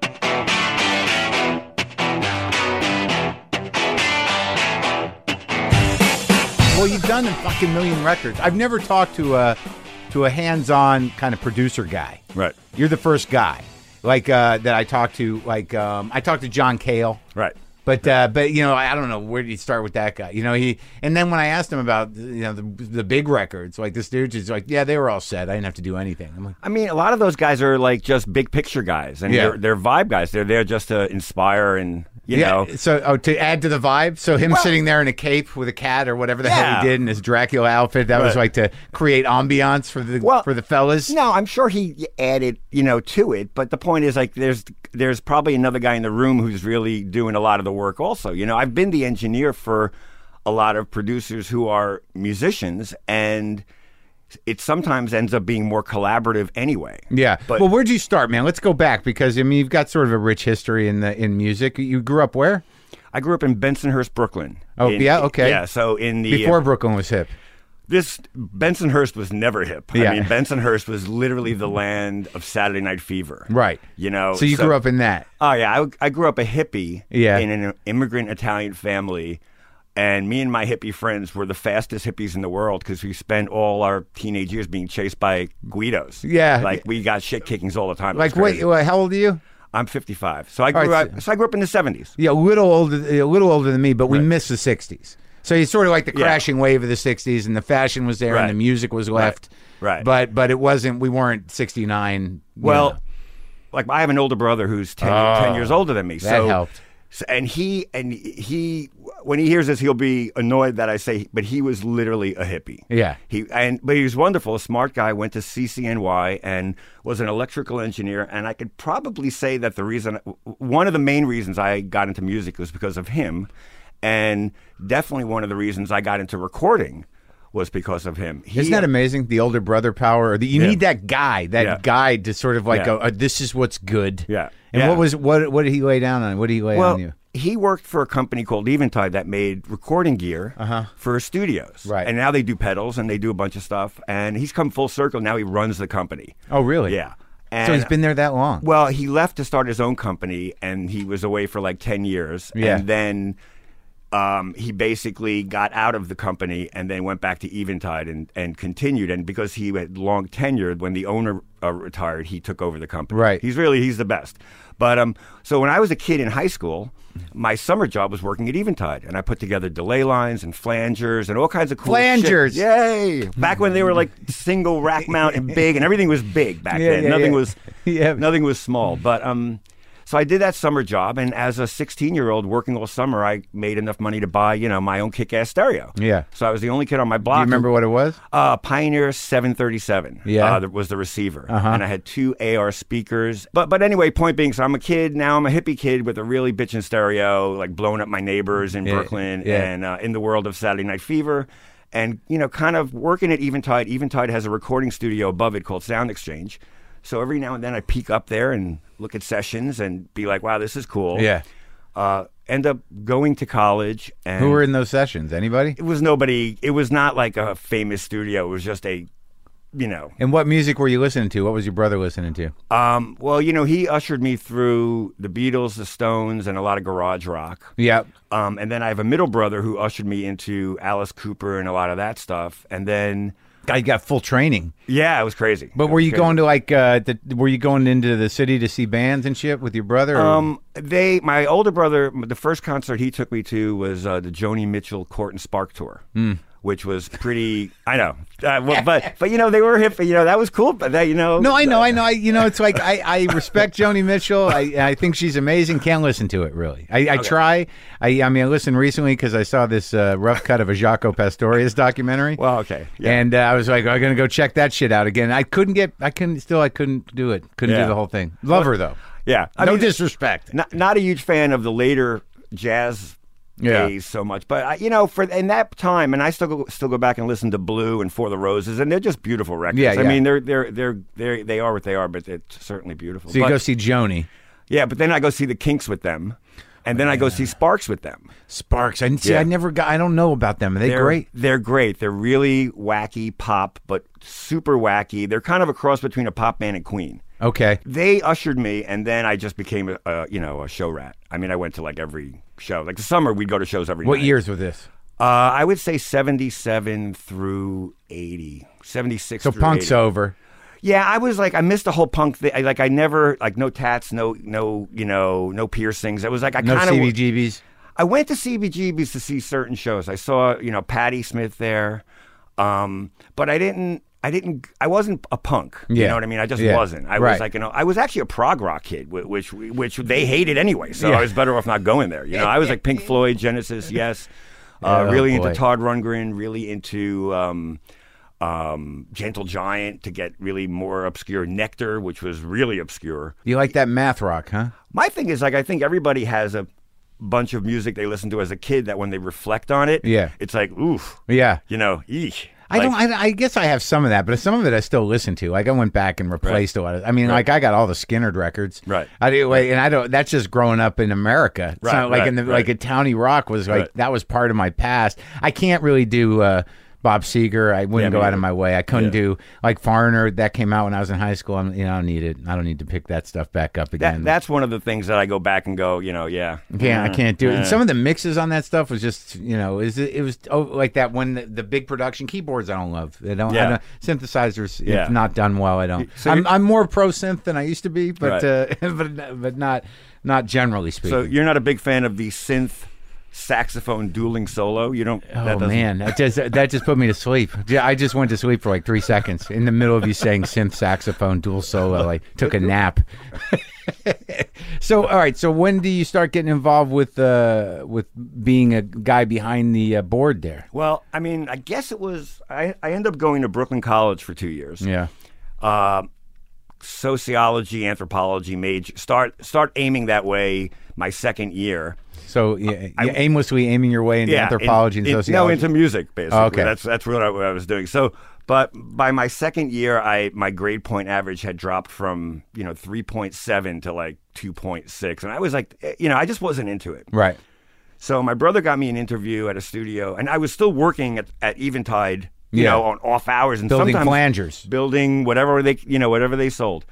Well, you've done a fucking million records. I've never talked to a hands-on kind of producer guy. Right. You're the first guy, like that I talked to. Like I talked to John Cale. Right. But I don't know, where did you start with that guy? And then when I asked him about the big records, like this dude is like, yeah, they were all set. I didn't have to do anything. I'm like, I mean, a lot of those guys are like just big picture guys, and they're vibe guys. They're there just to inspire and. You know. So to add to the vibe, so him sitting there in a cape with a cat or whatever the hell he did in his Dracula outfit, that was like to create ambiance for the fellas. No, I'm sure he added to it, but the point is like there's probably another guy in the room who's really doing a lot of the work also. I've been the engineer for a lot of producers who are musicians, and it sometimes ends up being more collaborative anyway. Yeah. But, well, where'd you start, man? Let's go back, because you've got sort of a rich history in music. You grew up where? I grew up in Bensonhurst, Brooklyn. Oh, okay. Yeah, so in the before Brooklyn was hip. Bensonhurst was never hip. Yeah. I mean, Bensonhurst was literally the land of Saturday Night Fever. Right. So you grew up in that. Oh yeah, I grew up a hippie in an immigrant Italian family. And me and my hippie friends were the fastest hippies in the world because we spent all our teenage years being chased by Guidos. Yeah. Like, we got shit kickings all the time. Like, wait, how old are you? I'm 55. So I grew up in the 70s. Yeah, a little older than me, but we missed the 60s. So it's sort of like the crashing wave of the 60s, and the fashion was there and the music was left. Right. But it wasn't, we weren't 69. Well, like, I have an older brother who's 10 years older than me. That helped. And he, when he hears this, he'll be annoyed that I say, but he was literally a hippie. Yeah. But he was wonderful, a smart guy, went to CCNY and was an electrical engineer. And I could probably say that one of the main reasons I got into music was because of him. And definitely one of the reasons I got into recording was because of him. Isn't that amazing? The older brother power. You need that guy, guide to sort of like go, this is what's good. Yeah. And what did he lay down on? What did he lay on you? He worked for a company called Eventide that made recording gear for studios. Right. And now they do pedals and they do a bunch of stuff. And he's come full circle. Now he runs the company. Oh, really? Yeah. So he's been there that long? Well, he left to start his own company, and he was away for like 10 years. Yeah. And then he basically got out of the company and then went back to Eventide and continued. And because he had long tenured, when the owner retired, he took over the company. Right. He's the best. But so when I was a kid in high school, my summer job was working at Eventide, and I put together delay lines and flangers and all kinds of cool flangers. Shit. Yay! Back when they were like single rack mount and big, and everything was big back then. Nothing was small. But so I did that summer job, and as a 16-year-old working all summer, I made enough money to buy, my own kick-ass stereo. Yeah. So I was the only kid on my block. Do you remember what it was? Pioneer 737. Yeah. That was the receiver. And I had 2 AR speakers. But anyway, point being, so I'm a kid, now I'm a hippie kid with a really bitchin' stereo, like blowing up my neighbors in Brooklyn and in the world of Saturday Night Fever. And, kind of working at Eventide. Eventide has a recording studio above it called Sound Exchange. So every now and then I peek up there and look at sessions and be like, wow, this is cool. Yeah. End up going to college. And who were in those sessions? Anybody? It was nobody. It was not like a famous studio. It was just a, And what music were you listening to? What was your brother listening to? Well, he ushered me through the Beatles, the Stones, and a lot of garage rock. Yeah. And then I have a middle brother who ushered me into Alice Cooper and a lot of that stuff. And then I got full training. Yeah, it was crazy. But were you going to were you going into the city to see bands and shit with your brother? My older brother, the first concert he took me to was the Joni Mitchell Court and Spark tour. Which was pretty, I know, but they were hip. That was cool. But that No, I know. It's like I respect Joni Mitchell. I think she's amazing. Can't listen to it really. I try. I listened recently because I saw this rough cut of a Jaco Pastorius documentary. Well, okay, and I was like, I'm gonna go check that shit out again. I couldn't do it. Couldn't do the whole thing. Love her though. Yeah, no disrespect. Not a huge fan of the later jazz days so much, but for in that time, and I still go back and listen to Blue and For the Roses, and they're just beautiful records. Yeah. I mean, they are what they are, but it's certainly beautiful. So you go see Joni, but then I go see the Kinks with them, and then I go see Sparks with them. Sparks, I don't know about them. Are they great? They're great. They're really wacky pop, but super wacky. They're kind of a cross between a pop band and Queen. Okay. They ushered me, and then I just became a show rat. I mean, I went to like every show. Like the summer, we'd go to shows every night. What years were this? I would say 77 through 80, 76 so through punk's 80. over. Yeah, I was like, I missed the whole punk thing. I never, like, no tats, no piercings. It was like, no CBGBs. I went to CBGBs to see certain shows. I saw, Patti Smith there. But I wasn't a punk. You know what I mean? I just wasn't. I was like, I was actually a prog rock kid, which they hated anyway. So I was better off not going there. I was like Pink Floyd, Genesis, yes. Really into Todd Rundgren, really into Gentle Giant to get really more obscure. Nectar, which was really obscure. You like that math rock, huh? My thing is, like, I think everybody has a bunch of music they listen to as a kid that when they reflect on it, it's like, oof. Yeah. Eesh. I guess I have some of that, but some of it I still listen to. Like I went back and replaced a lot of. I mean, like I got all the Skynyrd records. Right. I don't. That's just growing up in America. It's not like like a towny rock was like that was part of my past. I can't really do Bob Seger. I wouldn't go out of my way. I couldn't do like Foreigner that came out when I was in high school. I don't need it. I don't need to pick that stuff back up again. That's one of the things that I go back and go, I can't do it. And some of the mixes on that stuff was just, it was like that when the big production keyboards I don't love. I don't synthesizers. If not done well, I don't. So I'm more pro synth than I used to be, but but not generally speaking. So you're not a big fan of the synth saxophone dueling solo? You don't? Man, that just put me to sleep. I just went to sleep for like 3 seconds in the middle of you saying synth saxophone dual solo. I took a nap. So all right. So when do you start getting involved with being a guy behind the board there? Well, I mean, I guess it was. I ended up going to Brooklyn College for 2 years. Yeah. Sociology, anthropology major. Start aiming that way my second year. So aimlessly aiming your way into anthropology and sociology? No, into music, basically. Oh, okay. That's what I was doing. So, but by my second year, my grade point average had dropped from 3.7 to like 2.6. And I was like, I just wasn't into it. Right. So my brother got me an interview at a studio, and I was still working at Eventide, on off hours. And building sometimes flangers. Building whatever they sold.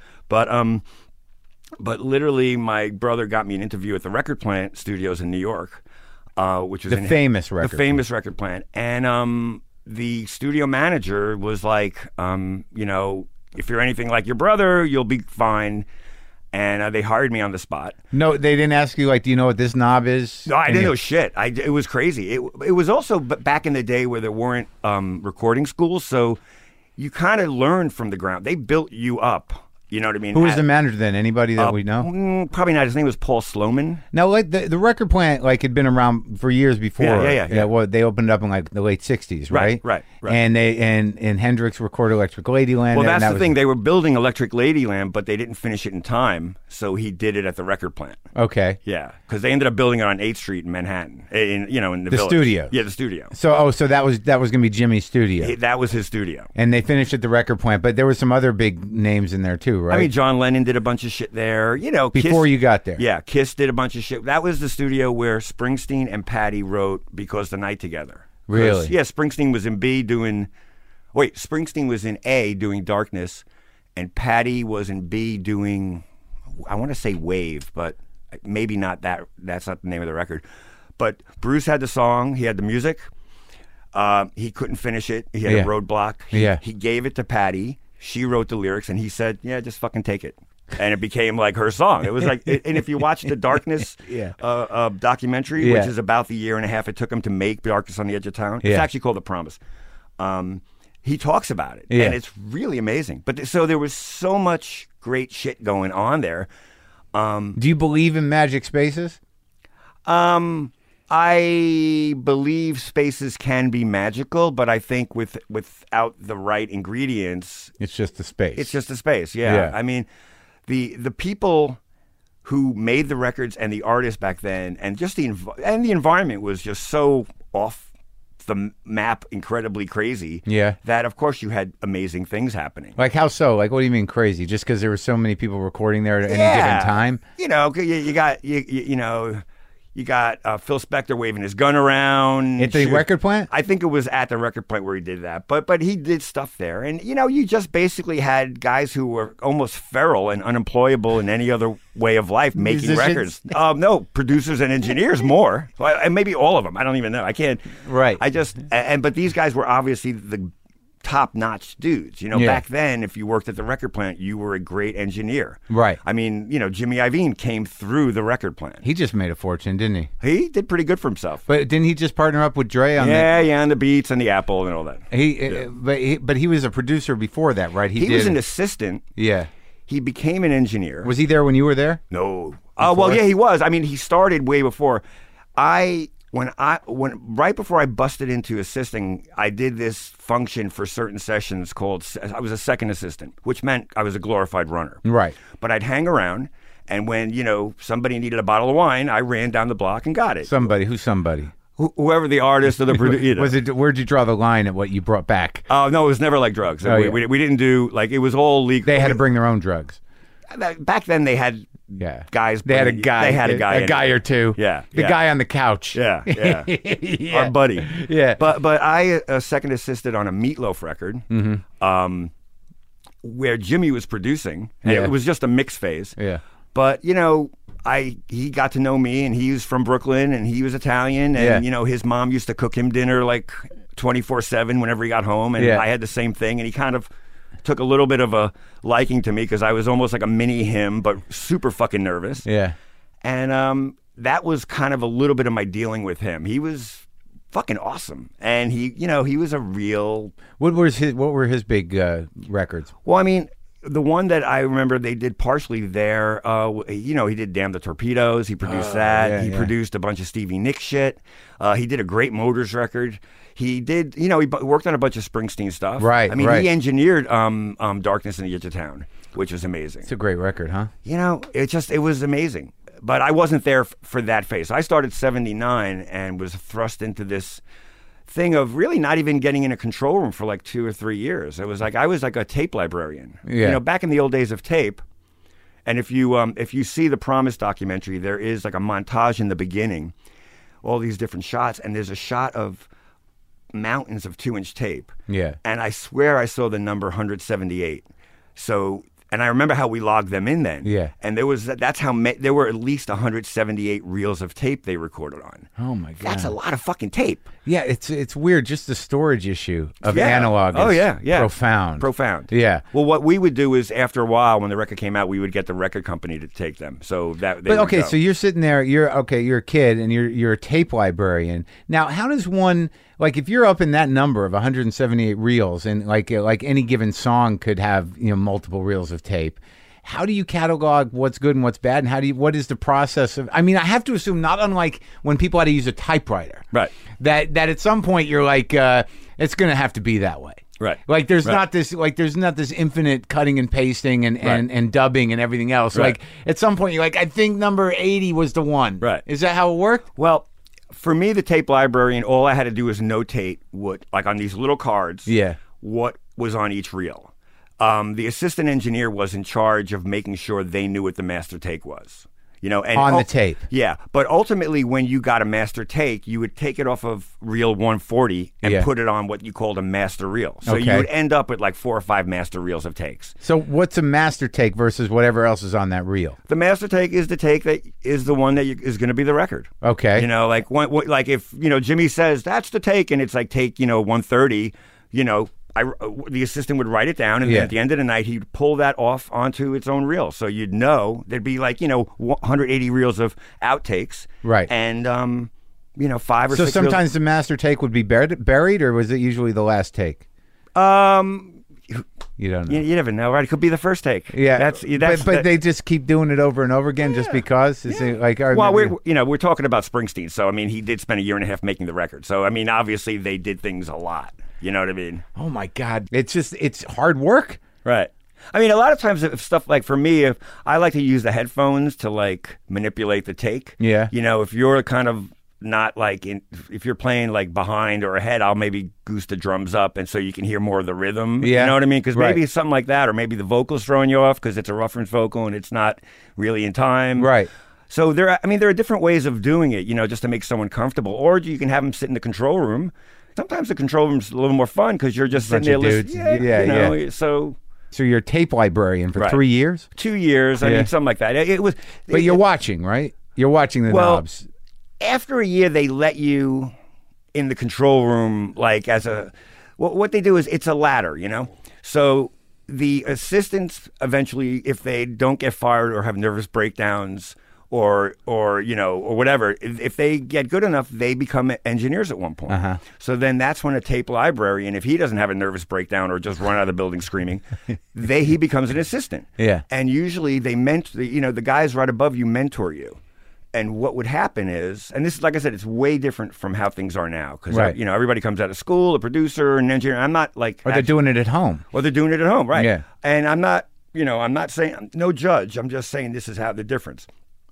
But literally, my brother got me an interview at the Record Plant Studios in New York. which was the famous record plant. And the studio manager was like, you know, if you're anything like your brother, you'll be fine. And they hired me on the spot. No, they didn't ask you, like, do you know what this knob is? No, I didn't know shit. It was crazy. It was also back in the day where there weren't recording schools, so you kind of learned from the ground. They built you up. You know what I mean? Who was the manager then? Anybody that we know? Probably not. His name was Paul Sloman. Now, like the record plant, like, had been around for years before. Yeah. Well, they opened up in like the late '60s, right? Right. And and Hendrix recorded Electric Ladyland. Well, that's the thing. They were building Electric Ladyland, but they didn't finish it in time, so he did it at the record plant. Okay. Yeah, because they ended up building it on 8th Street in Manhattan, in the village. Studio. Yeah, the studio. So that was going to be Jimmy's studio. That was his studio. And they finished at the record plant, but there were some other big names in there too, right? I mean, John Lennon did a bunch of shit there. You know, before Kiss, you got there. Yeah, Kiss did a bunch of shit. That was the studio where Springsteen and Patty wrote "Because the Night Together." Really? Yeah, Springsteen was in B doing. Wait, Springsteen was in A doing Darkness, and Patty was in B doing. I want to say Wave, but maybe not that. That's not the name of the record. But Bruce had the song. He had the music. He couldn't finish it. He had a roadblock. He gave it to Patty. She wrote the lyrics, and he said, "Yeah, just fucking take it." And it became like her song. It was like, and if you watch the Darkness documentary, which is about the year and a half it took him to make Darkness on the Edge of Town, it's actually called The Promise. He talks about it, and it's really amazing. But so there was so much great shit going on there. Do you believe in magic spaces? I believe spaces can be magical, but I think without the right ingredients, it's just a space. It's just a space. Yeah. I mean, the people who made the records and the artists back then, and just the environment was just so off the map, incredibly crazy. Yeah. That of course you had amazing things happening. Like how so? Like what do you mean crazy? Just because there were so many people recording there at any given time? You know, you got you know. You got Phil Spector waving his gun around. At the record plant? I think it was at the record plant where he did that. But he did stuff there. And, you know, you just basically had guys who were almost feral and unemployable in any other way of life making records. No, producers and engineers more. And maybe all of them. I don't even know. I can't. Right. But these guys were obviously the top-notch dudes. You know, back then, if you worked at the record plant, you were a great engineer. Right. I mean, you know, Jimmy Iovine came through the record plant. He just made a fortune, didn't he? He did pretty good for himself. But didn't he just partner up with Dre on on the Beats and the Apple and all that. But he was a producer before that, right? He was an assistant. Yeah. He became an engineer. Was he there when you were there? No. Well, yeah, he was. I mean, he started way before. Right before I busted into assisting, I did this function for certain sessions called, I was a second assistant, which meant I was a glorified runner. Right. But I'd hang around, and when, you know, somebody needed a bottle of wine, I ran down the block and got it. Somebody? Who's somebody? Whoever the artist or the producer. You know. Where'd you draw the line at what you brought back? Oh, no, it was never like drugs. We didn't do, like, it was all legal. They had to bring their own drugs. Back then they had guys. They had a guy. They had a guy. A guy or two. Yeah. The guy on the couch. Yeah. Our buddy. Yeah. But I second assisted on a Meatloaf record, where Jimmy was producing. And it was just a mix phase. Yeah. But you know, he got to know me, and he was from Brooklyn, and he was Italian, and you know, his mom used to cook him dinner like 24/7 whenever he got home, and I had the same thing, and he kind of took a little bit of a liking to me because I was almost like a mini him, but super fucking nervous. Yeah. And that was kind of a little bit of my dealing with him. He was fucking awesome, and he was a real. What were his big records? Well, I mean, the one that I remember they did partially there. You know, he did "Damn the Torpedoes." He produced that. He produced a bunch of Stevie Nicks shit. He did a great Motors record. He did, you know, he worked on a bunch of Springsteen stuff. Right. I mean, he engineered Darkness on the Edge of Town, which was amazing. It's a great record, huh? You know, it was amazing. But I wasn't there for that phase. I started 79 and was thrust into this thing of really not even getting in a control room for like 2 or 3 years. I was like a tape librarian. Yeah. You know, back in the old days of tape. And if you see the Promise documentary, there is like a montage in the beginning, all these different shots, and there's a shot of mountains of 2-inch tape. Yeah. And I swear I saw the number 178. So And I remember how we logged them in then. Yeah. And there were at least 178 reels of tape they recorded on. Oh my God. That's a lot of fucking tape. Yeah, it's weird. Just the storage issue of analog is profound. Profound. Yeah. Well, what we would do is after a while, when the record came out, we would get the record company to take them. So that. So you're sitting there. You're a kid, and you're a tape librarian. Now, how does one, like, if you're up in that number of 178 reels, and like any given song could have multiple reels of tape, how do you catalog what's good and what's bad, and what is the process of? I mean, I have to assume not unlike when people had to use a typewriter, right? That at some point you're like, it's going to have to be that way. Right. Like there's not this infinite cutting and pasting and dubbing and everything else. Right. Like at some point you're like, I think number 80 was the one. Right. Is that how it worked? Well, for me, the tape librarian, all I had to do was notate what, like on these little cards, what was on each reel. The assistant engineer was in charge of making sure they knew what the master take was. And on the tape. Yeah. But ultimately, when you got a master take, you would take it off of reel 140 and put it on what you called a master reel. So you would end up with like 4 or 5 master reels of takes. So what's a master take versus whatever else is on that reel? The master take is the take that is the one that is going to be the record. Okay. Like if, Jimmy says, that's the take, and it's like take, 130, the assistant would write it down, and then at the end of the night, he'd pull that off onto its own reel. So you'd know there'd be like, 180 reels of outtakes. Right. And, 5 or 6 reels. So sometimes the master take would be buried, or was it usually the last take? You don't know. You never know, right? It could be the first take. Yeah. But they just keep doing it over and over again just because? Is it like, well, we're talking about Springsteen. So, I mean, he did spend a year and a half making the record. So, I mean, obviously they did things a lot. You know what I mean? Oh my God. It's hard work. Right. I mean, a lot of times if stuff like, for me, if I like to use the headphones to like manipulate the take. Yeah. If you're kind of not like, if you're playing like behind or ahead, I'll maybe goose the drums up and so you can hear more of the rhythm. Yeah. You know what I mean? Because maybe it's something like that, or maybe the vocal's throwing you off because it's a reference vocal and it's not really in time. Right. So there are different ways of doing it, just to make someone comfortable. Or you can have them sit in the control room. Sometimes the control room's a little more fun because you're just sitting there listening. So you're a tape librarian for 3 years? 2 years. I mean, something like that. But you're watching, right? You're watching the knobs. After a year, they let you in the control room, like what they do is it's a ladder, So the assistants eventually, if they don't get fired or have nervous breakdowns, or whatever, if they get good enough, they become engineers at one point. Uh-huh. So then that's when a tape librarian, if he doesn't have a nervous breakdown or just run out of the building screaming, he becomes an assistant. Yeah. And usually they the guys right above you mentor you. And what would happen is, and this is, like I said, it's way different from how things are now. Because, everybody comes out of school, a producer, an engineer. I'm not like... Or they're doing it at home. Or they're doing it at home, right. Yeah. And I'm not, I'm not saying, I'm no judge. I'm just saying this is how the difference.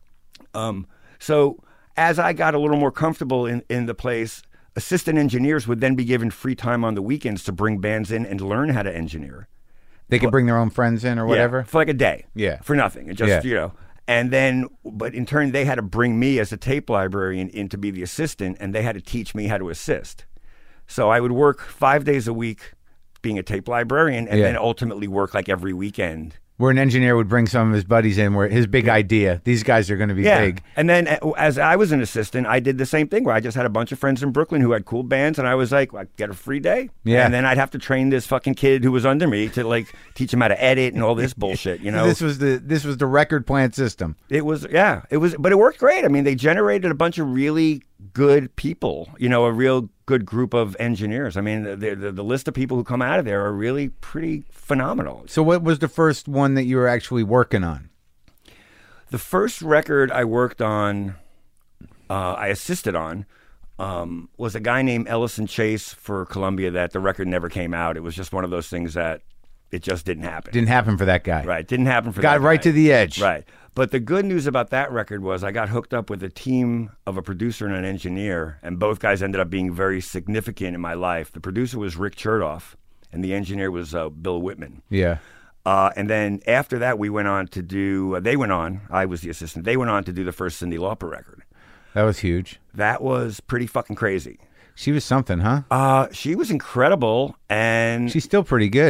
So as I got a little more comfortable in the place, assistant engineers would then be given free time on the weekends to bring bands in and learn how to engineer. They could bring their own friends in or whatever? Yeah, for like a day. Yeah. For nothing. And then, but in turn, they had to bring me as a tape librarian in to be the assistant, and they had to teach me how to assist. So I would work 5 days a week being a tape librarian, and then ultimately work like every weekend. Where an engineer would bring some of his buddies in, where his big idea, these guys are going to be big. And then as I was an assistant, I did the same thing where I just had a bunch of friends in Brooklyn who had cool bands, and I was like, I get a free day. Yeah. And then I'd have to train this fucking kid who was under me to like teach him how to edit and all this bullshit, This was the record plant system. It was, but it worked great. I mean, they generated a bunch of really good people, a real good group of engineers. I mean, the list of people who come out of there are really pretty phenomenal. So what was the first one that you were actually working on? The first record I worked on, I assisted on, was a guy named Ellison Chase for Columbia that the record never came out. It was just one of those things that it just didn't happen. Didn't happen for that guy. Right, didn't happen for that guy. Got right to the edge. Right. But the good news about that record was I got hooked up with a team of a producer and an engineer, and both guys ended up being very significant in my life. The producer was Rick Chertoff, and the engineer was Bill Whitman. Yeah. And then after that, we went on to do, I was the assistant, they went on to do the first Cyndi Lauper record. That was huge. That was pretty fucking crazy. She was something, huh? She was incredible, and... She's still pretty good.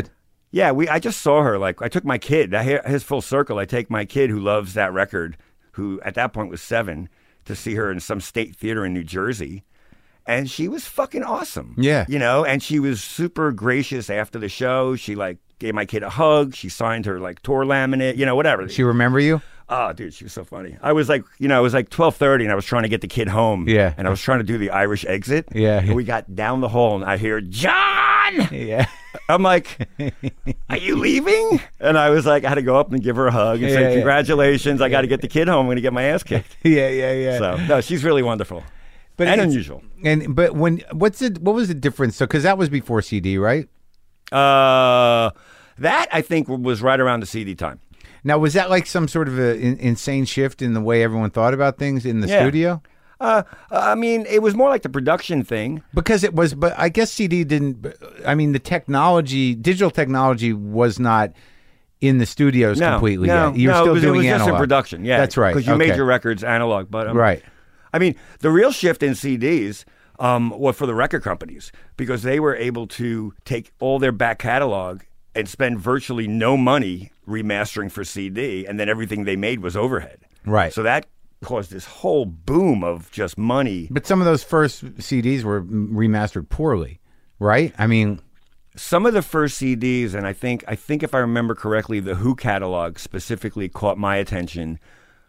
Yeah, I just saw her. Like, I took my kid. His full circle. I take my kid who loves that record, who at that point was 7, to see her in some state theater in New Jersey. And she was fucking awesome. Yeah. You know, and she was super gracious after the show. She, like, gave my kid a hug. She signed her, like, tour laminate, you know, whatever. She remember you? Oh, dude, she was so funny. I was like, you know, it was like 12:30 and I was trying to get the kid home. Yeah. And I was trying to do the Irish exit. Yeah. And we got down the hall and I hear, John! Yeah. I'm like, are you leaving? And I was like, I had to go up and give her a hug and say, congratulations. I got to get the kid home. I'm going to get my ass kicked. Yeah. So, no, she's really wonderful. And unusual. But what was the difference? So, because that was before CD, right? That, I think, was right around the CD time. Now, was that like some sort of an insane shift in the way everyone thought about things in the studio? I mean, it was more like the production thing. Because it was, but I guess CD didn't, I mean, digital technology was not in the studios completely yet. You're still doing it was analog. Just in production, yeah. That's right. Because you made your records analog. But right. I mean, the real shift in CDs was for the record companies because they were able to take all their back catalog and spend virtually no money remastering for CD, and then everything they made was overhead. Right. So that caused this whole boom of just money. But some of those first CDs were remastered poorly, right? I mean, some of the first CDs, and I think if I remember correctly, the Who catalog specifically caught my attention.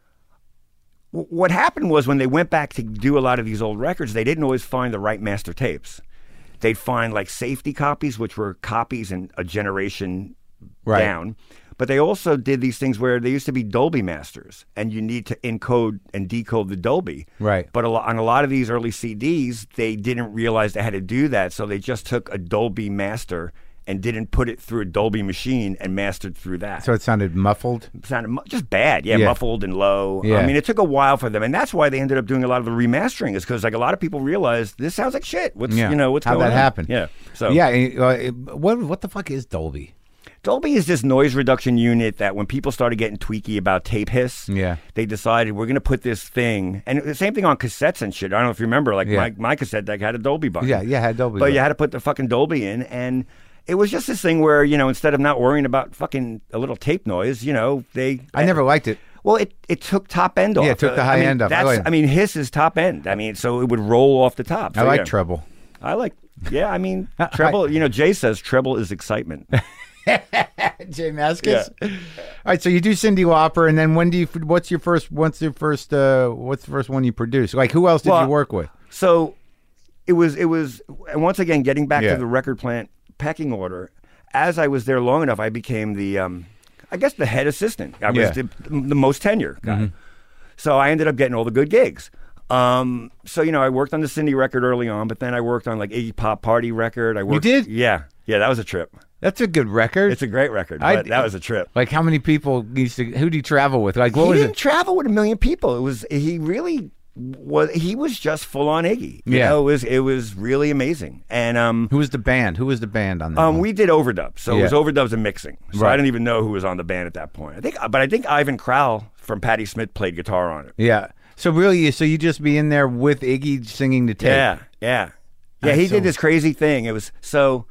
What happened was when they went back to do a lot of these old records, they didn't always find the right master tapes. They'd find like safety copies, which were copies and a generation down. But they also did these things where they used to be Dolby masters, and you need to encode and decode the Dolby. Right. But on a lot of these early CDs, they didn't realize they had to do that, so they just took a Dolby master and didn't put it through a Dolby machine and mastered through that. So it sounded muffled? It sounded just bad. Yeah, muffled and low. Yeah. I mean, it took a while for them, and that's why they ended up doing a lot of the remastering, is because like a lot of people realized this sounds like shit. What's going on? How that happened? Yeah. So what the fuck is Dolby? Dolby is this noise reduction unit that when people started getting tweaky about tape hiss, they decided we're going to put this thing, and the same thing on cassettes and shit. I don't know if you remember, like my cassette deck had a Dolby button. Yeah, had Dolby. But you had to put the fucking Dolby in, and it was just this thing where, you know, instead of not worrying about fucking a little tape noise, you know, I never liked it. Well, it took top end off. Yeah, it took the high end off. I mean, hiss is top end. I mean, so it would roll off the top. So, I like treble. I mean, treble, you know, Jay says treble is excitement. Jay Mascis. Yeah. All right, so you do Cyndi Lauper, and then what's the first one you produce? Like, who else did you work with? So it was, and once again, getting back to the record plant pecking order, as I was there long enough, I became the, I guess the head assistant. I was the most tenure guy. Mm-hmm. So I ended up getting all the good gigs. So, you know, I worked on the Cyndi record early on, but then I worked on like Iggy Pop Party record. You did? Yeah, that was a trip. That's a good record. It's a great record, but that was a trip. Like, how many people who did you travel with? Like, what was it? He didn't travel with a million people. He was just full on Iggy. You know, it was really amazing. And who was the band? Who was the band on that? We did overdubs. So it was overdubs and mixing. So I didn't even know who was on the band at that point. I think Ivan Crowell from Patti Smith played guitar on it. Yeah. So really, you just be in there with Iggy singing the tape. Yeah. He did this crazy thing. It was so.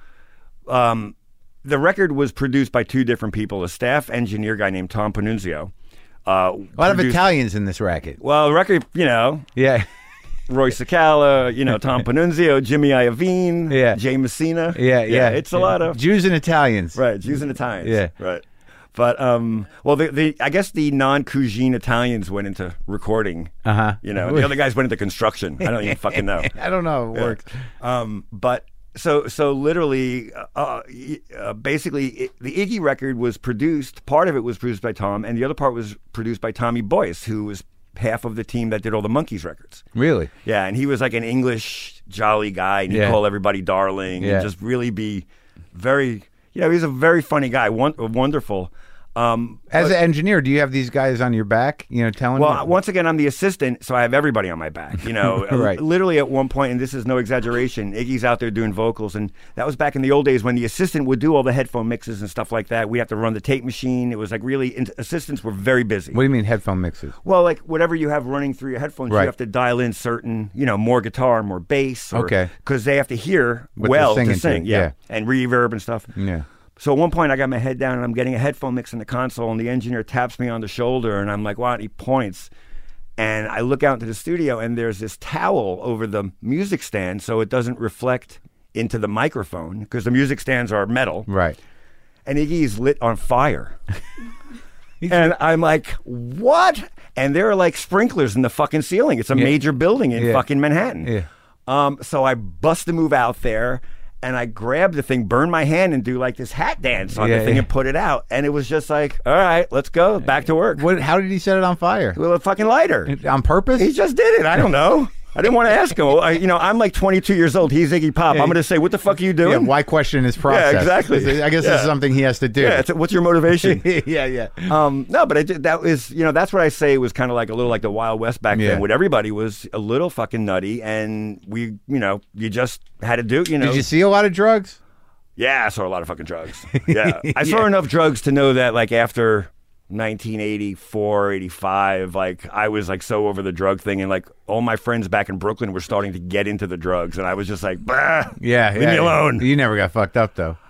The record was produced by two different people, a staff engineer guy named Tom Panunzio. A lot of Italians in this record. Well, the record, you know. Yeah. Roy Cicala, you know, Tom Panunzio, Jimmy Iovine, Jay Messina. Yeah. It's a lot of... Jews and Italians. Right, Jews and Italians. Yeah. Right. But, well, I guess the non-cuisine Italians went into recording. Uh-huh. You know, the other guys went into construction. I don't even fucking know. I don't know how it works. But... So literally, basically, the Iggy record was produced. Part of it was produced by Tom, and the other part was produced by Tommy Boyce, who was half of the team that did all the Monkees records. Really? Yeah, and he was like an English jolly guy, and he'd call everybody darling, and just really be very, you know, he's a very funny guy, wonderful. As an engineer, do you have these guys on your back, you know, telling Well, once again, I'm the assistant, so I have everybody on my back, you know. Right. Literally at one point, and this is no exaggeration, Iggy's out there doing vocals, and that was back in the old days when the assistant would do all the headphone mixes and stuff like that. We have to run the tape machine. It was like really, assistants were very busy. What do you mean headphone mixes? Well, like whatever you have running through your headphones, you have to dial in certain, you know, more guitar, more bass. Okay. Because they have to hear what well to sing. Yeah. And reverb and stuff. Yeah. So at one point I got my head down and I'm getting a headphone mix in the console, and the engineer taps me on the shoulder and I'm like, "What?" He points. And I look out into the studio and there's this towel over the music stand so it doesn't reflect into the microphone because the music stands are metal. Right. And Iggy's lit on fire. And I'm like, "What?" And there are like sprinklers in the fucking ceiling. It's a major building in fucking Manhattan. Yeah. So I bust a move out there. And I grabbed the thing, burned my hand, and do like this hat dance on the thing and put it out. And it was just like, all right, let's go back to work. How did he set it on fire? With a fucking lighter. On purpose? He just did it. I don't know. I didn't want to ask him. I'm like 22 years old. He's Iggy Pop. I'm going to say, what the fuck are you doing? Yeah, why question his process? Yeah, exactly. I guess this is something he has to do. Yeah, what's your motivation? Yeah. No, but that was, that's what I say was kind of like a little like the Wild West back then, when everybody was a little fucking nutty, and we, you just had to do, Did you see a lot of drugs? Yeah, I saw a lot of fucking drugs. Yeah. I saw enough drugs to know that like after 1984, 85, like I was like so over the drug thing, and like all my friends back in Brooklyn were starting to get into the drugs, and I was just like, bah, leave me alone. You never got fucked up though.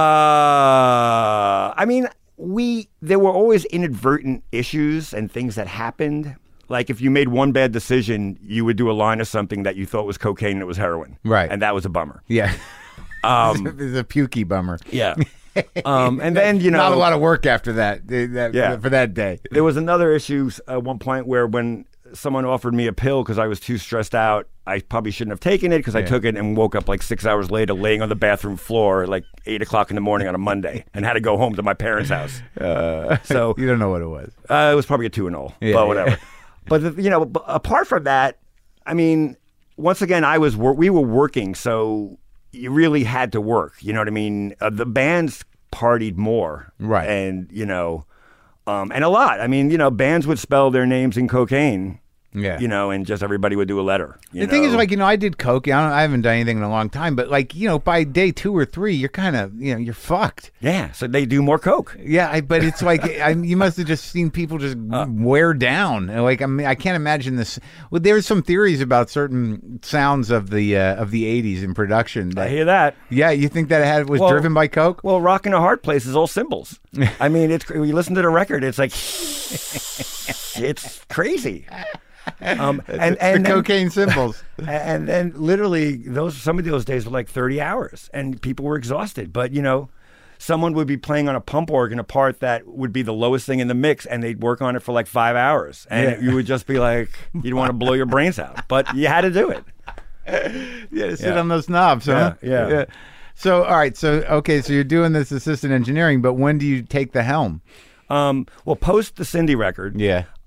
I mean, there were always inadvertent issues and things that happened. Like if you made one bad decision, you would do a line of something that you thought was cocaine and it was heroin. Right. And that was a bummer. Yeah. It's a pukey bummer. Yeah. And then, not a lot of work after that for that day. There was another issue at one point where when someone offered me a pill because I was too stressed out, I probably shouldn't have taken it because I took it and woke up like 6 hours later laying on the bathroom floor at like 8 o'clock in the morning on a Monday and had to go home to my parents' house. So you don't know what it was. It was probably a Tuinol, but whatever. Yeah. But, apart from that, I mean, once again, we were working, so you really had to work. You know what I mean? The bands partied more. Right. And, and a lot. I mean, bands would spell their names in cocaine. Yeah. And just everybody would do a letter. The thing is, like, I did coke. I haven't done anything in a long time, but like, by day 2 or 3, you're kind of, you're fucked. Yeah. So they do more coke. Yeah. But it's like, you must have just seen people just wear down. Like, I mean, I can't imagine this. Well, there's some theories about certain sounds of the 80s in production. I hear that. Yeah. You think that was driven by coke? Well, Rockin' a Hard Place is all cymbals. I mean, when you listen to the record, it's like, it's crazy. And the cocaine symbols, and then literally some of those days were like 30 hours, and people were exhausted. But someone would be playing on a pump organ a part that would be the lowest thing in the mix, and they'd work on it for like 5 hours, and you would just be like, you'd want to blow your brains out, but you had to do it. Sit on those knobs, huh? Yeah. So all right, so you're doing this assistant engineering, but when do you take the helm? Well, post the Cindy record,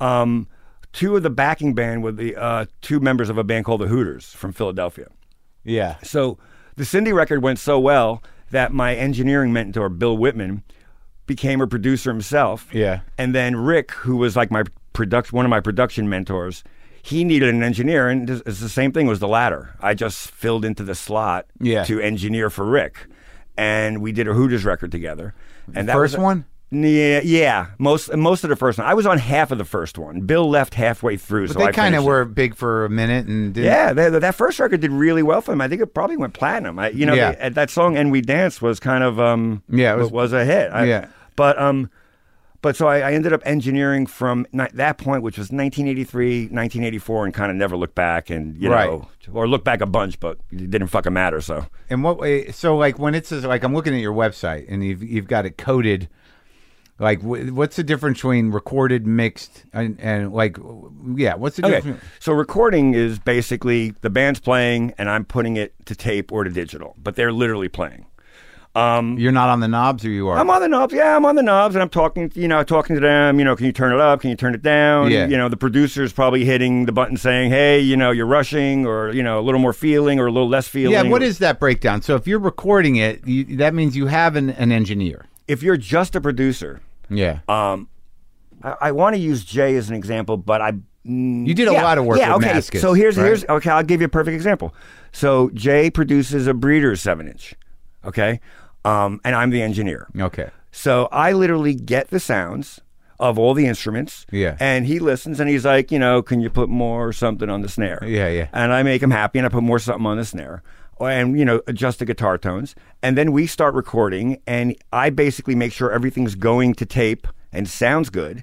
two of the backing band were the two members of a band called the Hooters from Philadelphia. Yeah. So the Cindy record went so well that my engineering mentor, Bill Whitman, became a producer himself. Yeah. And then Rick, who was like one of my production mentors, he needed an engineer, and it's the same thing. It was the latter. I just filled into the slot to engineer for Rick, and we did a Hooters record together. And that first one? Yeah, most of the first one. I was on half of the first one. Bill left halfway through, but so they kind of were big for a minute, and that first record did really well for him. I think it probably went platinum. That song "And We Dance" was kind of it was a hit. But so I ended up engineering from that point, which was 1983, 1984, and kind of never looked back, and or looked back a bunch, but it didn't fucking matter. So in what way? So like when it says, like, I'm looking at your website and you've got it coded. Like, what's the difference between recorded, mixed, and like, what's the difference? Okay. So recording is basically the band's playing and I'm putting it to tape or to digital, but they're literally playing. You're not on the knobs, or you are? I'm on the knobs. Yeah, I'm on the knobs, and I'm talking to them. Can you turn it up? Can you turn it down? Yeah. The producer's probably hitting the button saying, "Hey, you're rushing," or a little more feeling, or a little less feeling. Yeah. What is that breakdown? So if you're recording it, that means you have an engineer. If you're just a producer. Yeah. I want to use Jay as an example, but you did a lot of work with Mascis. So here's okay, I'll give you a perfect example. So Jay produces a Breeders 7-inch, okay? And I'm the engineer. Okay. So I literally get the sounds of all the instruments. Yeah. And he listens and he's like, can you put more something on the snare? Yeah. And I make him happy and I put more something on the snare. and adjust the guitar tones, and then we start recording, and I basically make sure everything's going to tape and sounds good,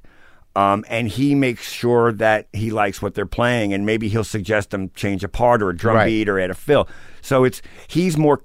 and he makes sure that he likes what they're playing, and maybe he'll suggest them change a part or a drum beat or add a fill. So he's more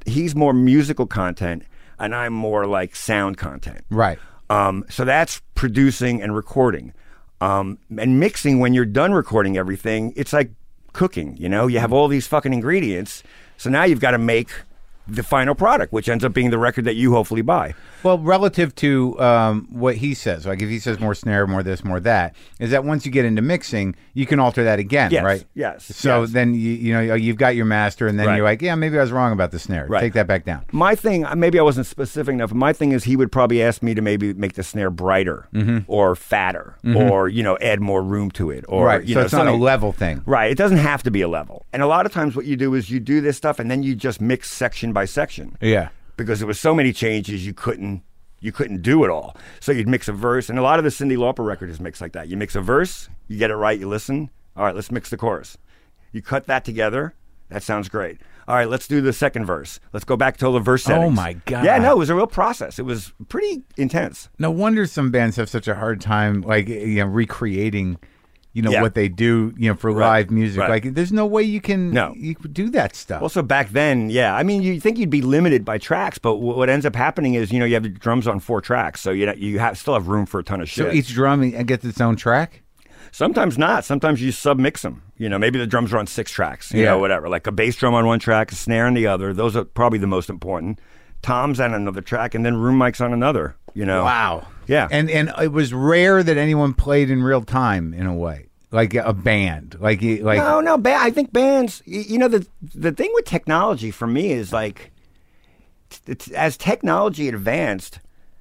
musical content, and I'm more like sound content. Right. So that's producing and recording, and mixing. When you're done recording everything, it's like cooking. You have all these fucking ingredients. So now you've got to make the final product, which ends up being the record that you hopefully buy. Well, relative to what he says, like if he says more snare, more this, more that, is that once you get into mixing, you can alter that again, right? Yes. So then you've got your master, and then you're like, yeah, maybe I was wrong about the snare. Right. Take that back down. My thing, maybe I wasn't specific enough. My thing is he would probably ask me to maybe make the snare brighter or fatter, or add more room to it, or right. So it's not a level thing, right? It doesn't have to be a level. And a lot of times, what you do is you do this stuff, and then you just mix section by section. Yeah. Because there was so many changes, you couldn't do it all. So you'd mix a verse, and a lot of the Cyndi Lauper record is mixed like that. You mix a verse, you get it right, you listen. All right, let's mix the chorus. You cut that together. That sounds great. All right, let's do the second verse. Let's go back to all the verse settings. Oh my God. Yeah, no, it was a real process. It was pretty intense. No wonder some bands have such a hard time, like recreating. What they do, for live music. Right. Like, there's no way you can do that stuff. Also, back then, I mean, you think you'd be limited by tracks, but what ends up happening is, you have the drums on 4 tracks, so you still have room for a ton of shit. So each drum gets its own track? Sometimes not. Sometimes you submix them. Maybe the drums are on 6 tracks, whatever. Like a bass drum on one track, a snare on the other. Those are probably the most important. Tom's on another track, and then room mics on another, Wow. Yeah. And it was rare that anyone played in real time, in a way. Like a band, like no. I think bands. The thing with technology for me is like, as technology advanced,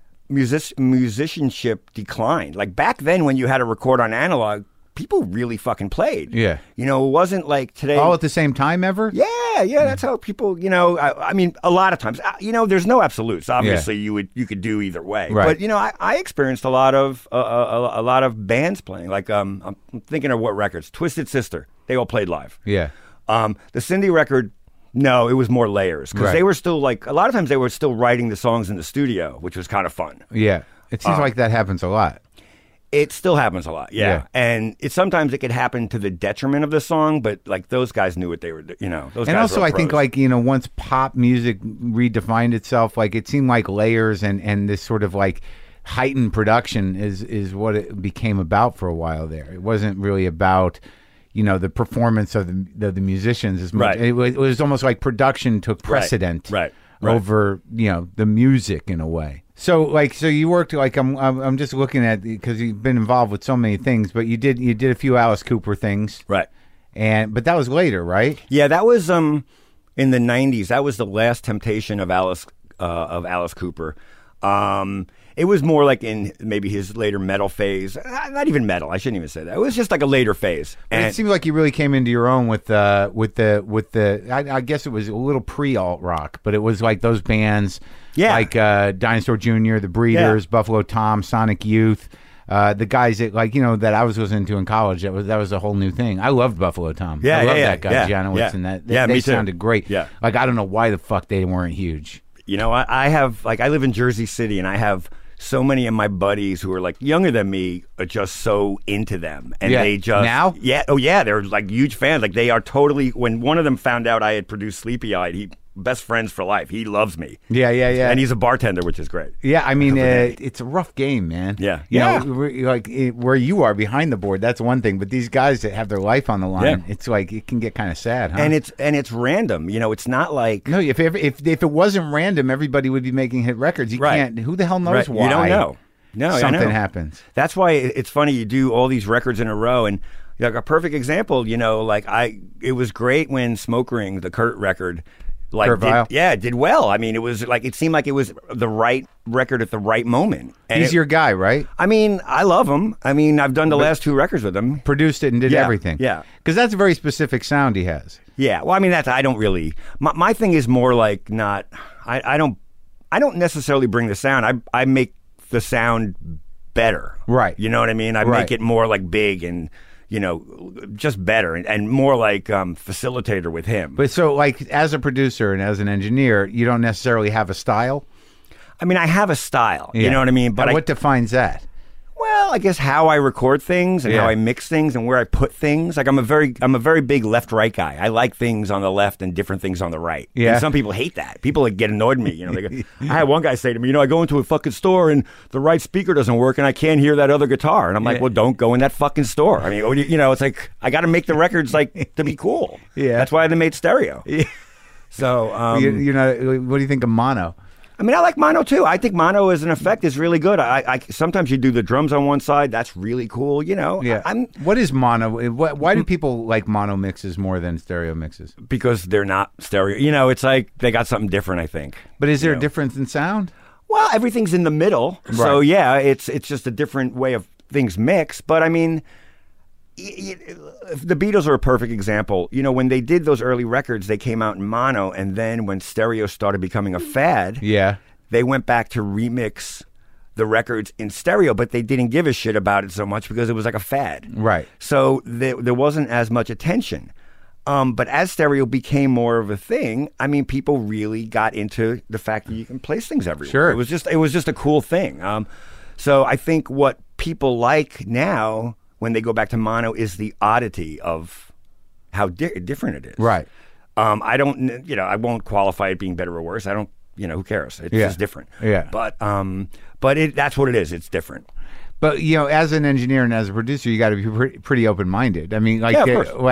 musicianship declined. Like back then, when you had to record on analog, people really fucking played. Yeah. It wasn't like today. All at the same time ever? Yeah. That's how people, I mean, a lot of times, there's no absolutes. Obviously, you could do either way. Right. But, I experienced a lot of bands playing. Like, I'm thinking of what records. Twisted Sister. They all played live. Yeah. The Cyndi record, no, it was more layers. Because they were still like, a lot of times they were still writing the songs in the studio, which was kind of fun. Yeah. It seems like that happens a lot. It still happens a lot, yeah. And sometimes it could happen to the detriment of the song, but like those guys knew what they were doing, Those and guys also, were I think once pop music redefined itself, like it seemed like layers and this sort of like heightened production is what it became about for a while there. It wasn't really about the performance of the musicians as much. Right. It was almost like production took precedent over the music in a way. So you worked like I'm just looking at, because you've been involved with so many things, but you did a few Alice Cooper things, right? But that was later, right? Yeah, that was in the '90s. That was the last temptation of Alice Cooper. It was more like in maybe his later metal phase. Not even metal. I shouldn't even say that. It was just like a later phase. And it seemed like you really came into your own with the. I guess it was a little pre-alt rock, but it was like those bands, like Dinosaur Jr., The Breeders, Buffalo Tom, Sonic Youth. The guys that that I was listening to in college, that was a whole new thing. I loved Buffalo Tom. I love that guy, Janowitz, and that. They sounded great. Yeah. Like I don't know why the fuck they weren't huge. I live in Jersey City, and I have so many of my buddies who are like younger than me are just so into them, and they just now, they're like huge fans. Like they are totally. When one of them found out I had produced Sleepy Eyed, best friends for life. He loves me. Yeah. And he's a bartender, which is great. Yeah, I mean, it's a rough game, man. Yeah. Where you are behind the board, that's one thing. But these guys that have their life on the line, it's like it can get kind of sad, huh? And it's random. It's not like if it wasn't random, everybody would be making hit records. You can't. Who the hell knows why? You don't know. No, something happens. That's why it's funny. You do all these records in a row, and like a perfect example. It was great when Smoke Ring, the Kurt record. Did well. I mean, it was like it seemed like it was the right record at the right moment. And he's your guy, right? I mean, I love him. I mean, I've done the last 2 records with him. Produced it and did everything. Yeah, because that's a very specific sound he has. Yeah. Well, I mean, I don't really. My thing is more like not. I don't necessarily bring the sound. I make the sound better. Right. You know what I mean? I make it more like big and. just better and more like facilitator with him. But so, like, as a producer and as an engineer, you don't necessarily have a style? I mean, I have a style, you know what I mean? But what defines that? Well, I guess how I record things and how I mix things and where I put things. Like I'm a very big left-right guy. I like things on the left and different things on the right. Yeah. And some people hate that. People like get annoyed with me. They go, I had one guy say to me, I go into a fucking store and the right speaker doesn't work and I can't hear that other guitar. And I'm like, well, don't go in that fucking store. I mean, it's like I got to make the records like to be cool. Yeah. That's why they made stereo. Yeah. So, what do you think of mono? I mean, I like mono too. I think mono as an effect is really good. I sometimes you do the drums on one side. That's really cool. Yeah. What is mono? Why do people like mono mixes more than stereo mixes? Because they're not stereo. It's like they got something different, I think. But is there a difference in sound? Well, everything's in the middle. Right. So yeah, it's just a different way of things mix. But I mean, the Beatles are a perfect example. When they did those early records, they came out in mono, and then when stereo started becoming a fad, they went back to remix the records in stereo, but they didn't give a shit about it so much because it was like a fad. Right. So there wasn't as much attention. But as stereo became more of a thing, I mean, people really got into the fact that you can place things everywhere. Sure. It was just a cool thing. So I think what people like now, when they go back to mono, is the oddity of how different it is. Right. I don't, I won't qualify it being better or worse. I don't, who cares? It's just different. Yeah. But that's what it is. It's different. But as an engineer and as a producer, you got to be pretty open-minded. I mean, like,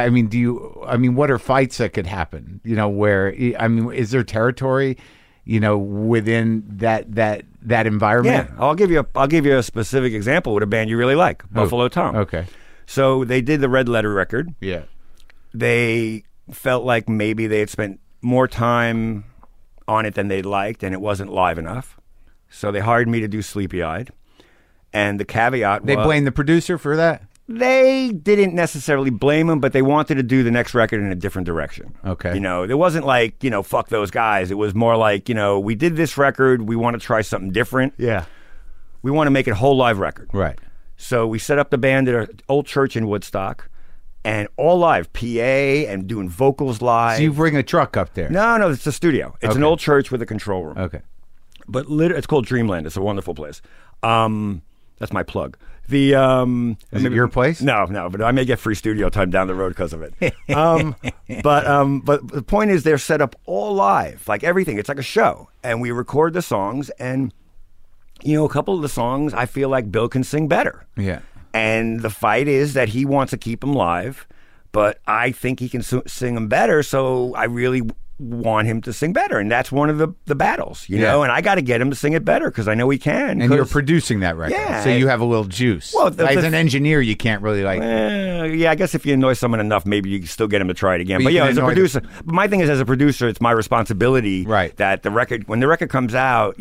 what are fights that could happen? Where is there territory? Within that environment. Yeah, I'll give you a specific example with a band you really like, Buffalo Tom. Okay. So they did the Red Letter record. Yeah. They felt like maybe they had spent more time on it than they'd liked, and it wasn't live enough. So they hired me to do Sleepy Eyed. And the caveat They blame the producer for that? They didn't necessarily blame him, but they wanted to do the next record in a different direction. Okay. It wasn't like, fuck those guys. It was more like, we did this record. We want to try something different. Yeah. We want to make it a whole live record. Right. So we set up the band at an old church in Woodstock, and all live, PA and doing vocals live. So you bring a truck up there? No, it's a studio. It's an old church with a control room. Okay. But it's called Dreamland. It's a wonderful place. That's my plug. Is it your place? No, but I may get free studio time down the road because of it. But the point is, they're set up all live, like everything. It's like a show, and we record the songs. And a couple of the songs, I feel like Bill can sing better. Yeah. And the fight is that he wants to keep them live, but I think he can sing them better. So I really want him to sing better, and that's one of the battles, and I got to get him to sing it better because I know he can. And you're producing that record, so you have a little juice. Well, as an engineer, you can't really I guess if you annoy someone enough, maybe you can still get him to try it again. But as a producer, but my thing is, as a producer, it's my responsibility, that when the record comes out,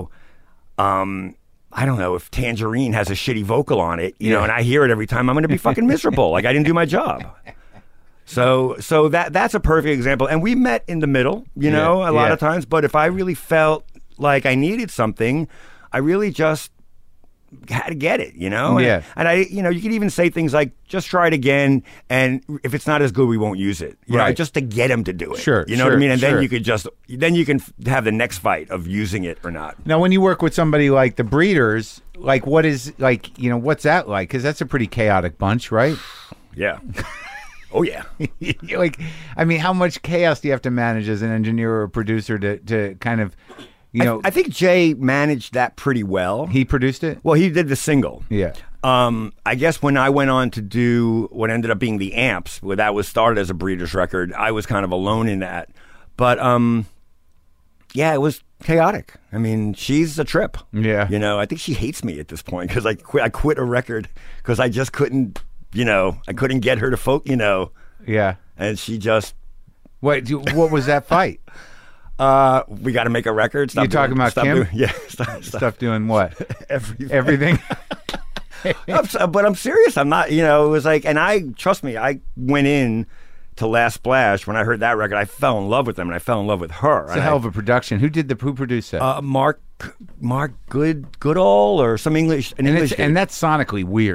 I don't know if Tangerine has a shitty vocal on it, and I hear it every time, I'm going to be fucking miserable, like I didn't do my job. So that's a perfect example. And we met in the middle, a lot of times. But if I really felt like I needed something, I really just had to get it, Yeah. And I, you could even say things like, just try it again. And if it's not as good, we won't use it. You know, just to get him to do it. Sure. You know what I mean? And then you could then you can have the next fight of using it or not. Now, when you work with somebody like the Breeders, like what's that like? Because that's a pretty chaotic bunch, right? Yeah. Oh, yeah. How much chaos do you have to manage as an engineer or a producer to kind of, I think Jay managed that pretty well. He produced it? Well, he did the single. Yeah. I guess when I went on to do what ended up being the Amps, where that was started as a Breeders record, I was kind of alone in that. But, it was chaotic. I mean, she's a trip. Yeah. I think she hates me at this point because I quit a record because I just couldn't. I couldn't get her to Yeah. And she just... What was that fight? We got to make a record. You talking about Kim? Stop doing what? Everything? But I'm serious. I'm not, it was like... And trust me, I went in to Last Splash. When I heard that record, I fell in love with them, and I fell in love with her. It's a hell of a production. Who produced that? Mark Goodall or some English... And that's sonically weird.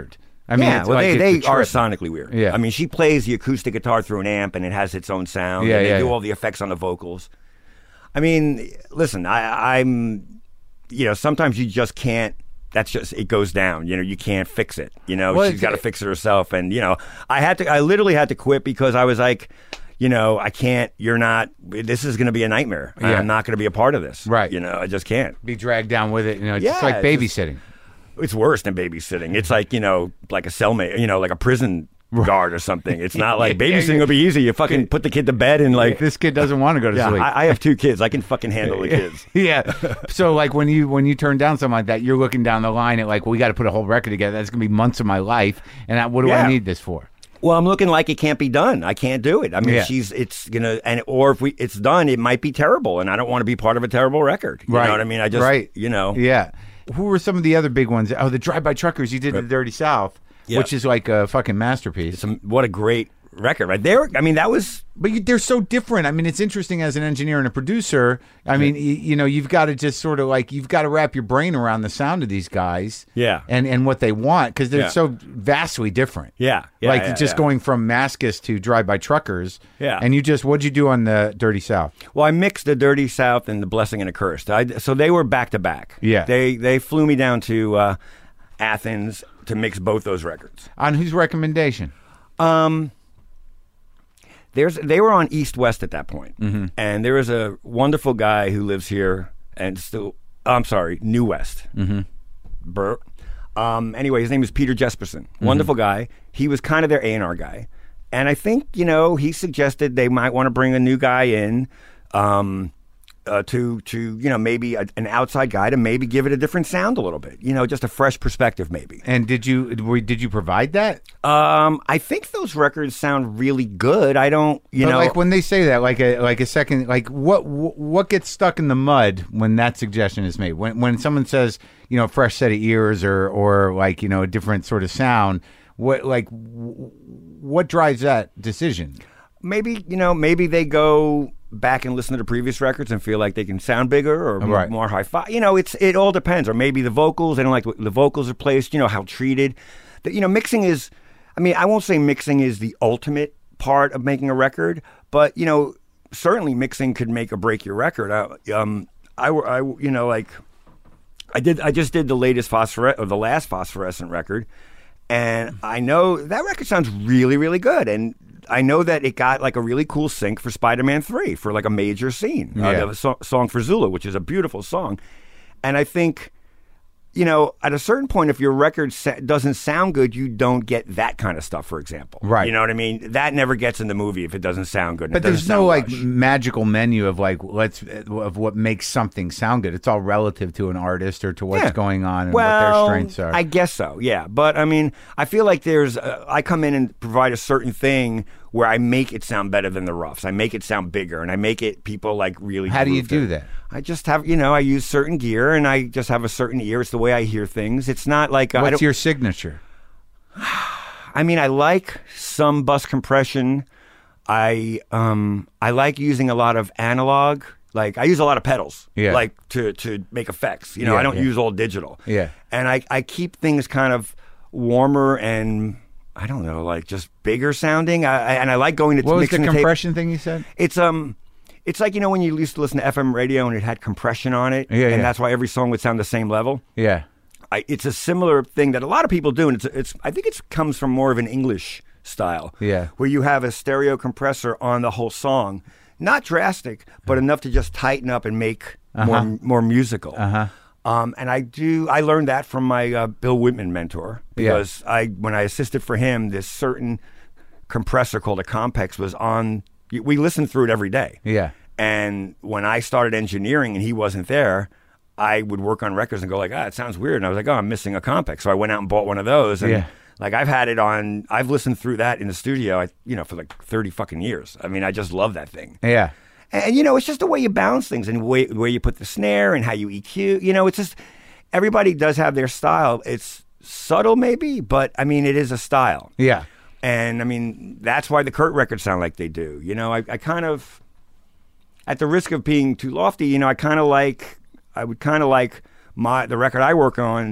I mean, yeah, well, like they it's are sonically weird. Yeah. I mean, she plays the acoustic guitar through an amp, and it has its own sound. Yeah, and they yeah, do yeah. all the effects on the vocals. I mean, listen, I'm, sometimes you just can't. That's just, it goes down. You can't fix it. Well, she's got to fix it herself. And I literally had to quit because I was like, I can't. You're not. This is going to be a nightmare. Yeah. I'm not going to be a part of this. Right. I just can't. Be dragged down with it. It's Yeah, just like babysitting. It's worse than babysitting. It's like, like a cellmate, like a prison guard or something. It's not like babysitting will be easy. You fucking put the kid to bed and like... This kid doesn't want to go to sleep. I have 2 kids. I can fucking handle the kids. Yeah. So like when you turn down something like that, you're looking down the line at like, well, we got to put a whole record together. That's going to be months of my life. And what do I need this for? Well, I'm looking like it can't be done. I can't do it. I mean, Yeah. or if it's done, it might be terrible, and I don't want to be part of a terrible record. You know what I mean? I just, Yeah. Who were some of the other big ones? Oh, the Drive-By Truckers you did in the Dirty South, which is like a fucking masterpiece. What a great record right there. I mean, that was... But they're so different. I mean, it's interesting as an engineer and a producer. I mean, you've got to just sort of like, you've got to wrap your brain around the sound of these guys. Yeah. And what they want, because they're so vastly different. Yeah. Going from Maskus to Drive-By Truckers. Yeah. And what'd you do on the Dirty South? Well, I mixed the Dirty South and the Blessing and a Curse. So they were back to back. Yeah. They flew me down to Athens to mix both those records. On whose recommendation? They were on East West at that point. Mm-hmm. And there was a wonderful guy who lives here and still, I'm sorry, New West. Mm-hmm. Burt. Anyway, his name is Peter Jesperson. Wonderful guy. He was kind of their A&R guy. And I think, he suggested they might want to bring a new guy in to maybe an outside guy to maybe give it a different sound a little bit. Just a fresh perspective maybe. And did you provide that? I think those records sound really good. I don't, But like when they say that, like a second, like what gets stuck in the mud when that suggestion is made? When someone says, fresh set of ears or like, a different sort of sound, what drives that decision? Maybe they go back and listen to the previous records and feel like they can sound bigger or more hi-fi. It all depends. Or maybe the vocals, they don't like the vocals are placed, how treated. Mixing is, I won't say mixing is the ultimate part of making a record, but, certainly mixing could make or break your record. I just did the latest the last Phosphorescent record, and I know that record sounds really, really good. And I know that it got like a really cool sync for Spider-Man 3 for like a major scene. The song for Zulu, which is a beautiful song. And I think, at a certain point, if your record doesn't sound good, you don't get that kind of stuff, for example. Right. You know what I mean? That never gets in the movie if it doesn't sound good. But there's no like magical menu of like of what makes something sound good. It's all relative to an artist or to what's going on and what their strengths are. I guess so, yeah. But I feel like I come in and provide a certain thing where I make it sound better than the roughs. I make it sound bigger, and I make it people like really. How do you do that? I just have, I use certain gear, and I just have a certain ear. It's the way I hear things. It's not like what's your signature? I like some bus compression. I like using a lot of analog. Like I use a lot of pedals, like to make effects. I don't use all digital. Yeah, and I keep things kind of warmer and. I don't know, like just bigger sounding. And I like going to what was the compression tape. thing you said? It's like when you used to listen to FM radio and it had compression on it, and that's why every song would sound the same level. Yeah, it's a similar thing that a lot of people do, and I think it comes from more of an English style. Yeah, where you have a stereo compressor on the whole song, not drastic, but enough to just tighten up and make more musical. And I learned that from my Bill Whitman mentor because when I assisted for him, this certain compressor called a Compex was on. We listened through it every day. Yeah. And when I started engineering and he wasn't there, I would work on records and go like, it sounds weird. And I was like, I'm missing a Compex. So I went out and bought one of those. And like I've had it on. I've listened through that in the studio. For like 30 fucking years. I just love that thing. Yeah. And, it's just the way you balance things and the way you put the snare and how you EQ. It's just everybody does have their style. It's subtle maybe, but, it is a style. Yeah. And, that's why the Kurt records sound like they do. I kind of, at the risk of being too lofty, I would kind of like the record I work on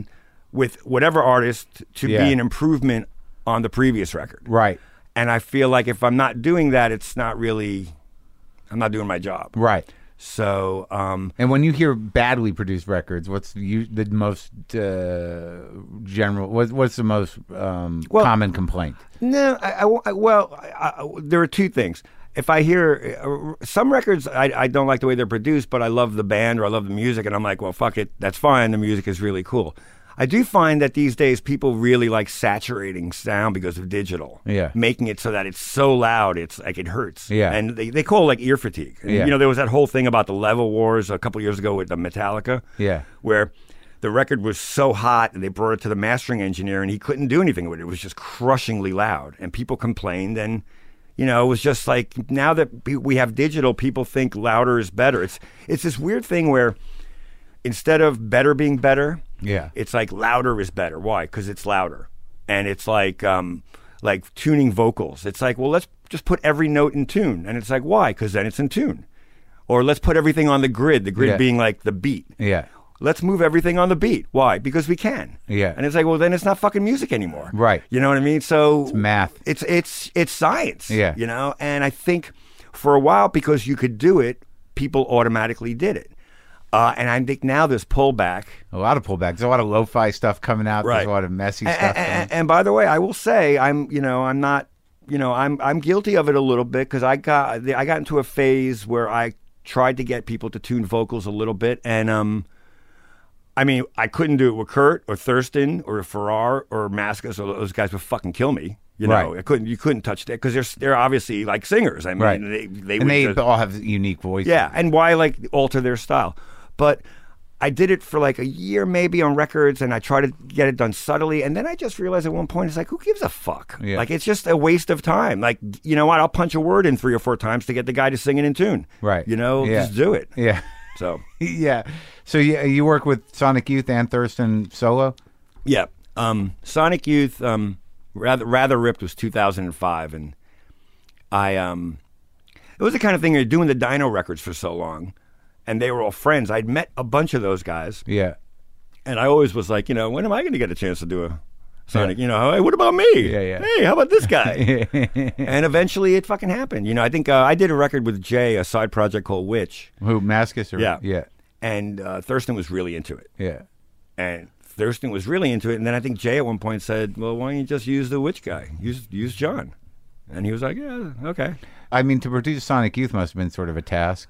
with whatever artist to be an improvement on the previous record. Right. And I feel like if I'm not doing that, it's not really, I'm not doing my job. Right. So, and when you hear badly produced records, what's the most general? What's the most common complaint? No, there are two things. If I hear some records, I don't like the way they're produced, but I love the band or I love the music, and I'm like, well, fuck it, that's fine. The music is really cool. I do find that these days people really like saturating sound because of digital. Yeah. Making it so that it's so loud, it's like it hurts. Yeah. And they call it like ear fatigue. And, yeah. There was that whole thing about the level wars a couple years ago with the Metallica. Yeah. Where the record was so hot and they brought it to the mastering engineer and he couldn't do anything with it. It was just crushingly loud. And people complained, and it was just like, now that we have digital, people think louder is better. It's this weird thing where instead of better being better, it's like louder is better. Why? Because it's louder. And it's like tuning vocals. It's like, well, let's just put every note in tune. And it's like, why? Because then it's in tune. Or let's put everything on the grid being like the beat. Yeah. Let's move everything on the beat. Why? Because we can. Yeah. And it's like, well, then it's not fucking music anymore. Right. You know what I mean? So it's math. It's science. Yeah. And I think for a while, because you could do it, people automatically did it. And I think now there's pullback. A lot of pullback. There's a lot of lo-fi stuff coming out. Right. There's a lot of messy stuff. And by the way, I will say I'm not, I'm guilty of it a little bit, because I got into a phase where I tried to get people to tune vocals a little bit, and I couldn't do it with Kurt or Thurston or Farrar or Mascis, or those guys would fucking kill me. Right. You couldn't touch that, because they're obviously like singers. I mean, right. they all have unique voices. Yeah, and why alter their style? But I did it for like a year maybe on records, and I tried to get it done subtly, and then I just realized at one point, it's like, who gives a fuck? Yeah. Like, it's just a waste of time. Like, you know what? I'll punch a word in 3 or 4 times to get the guy to sing it in tune. Right. Just do it. Yeah. So. Yeah. So you work with Sonic Youth and Thurston solo? Yeah. Sonic Youth, Rather Ripped was 2005, and it was the kind of thing, you're doing the Dino records for so long, and they were all friends. I'd met a bunch of those guys. Yeah. And I always was like, when am I going to get a chance to do a Sonic? Hey, what about me? Yeah. Hey, how about this guy? And eventually it fucking happened. I think I did a record with Jay, a side project called Witch. Who, Mascis? Yeah. And Thurston was really into it. Yeah. And Thurston was really into it. And then I think Jay at one point said, well, why don't you just use the Witch guy? Use John. And he was like, yeah, okay. I mean, to produce Sonic Youth must have been sort of a task.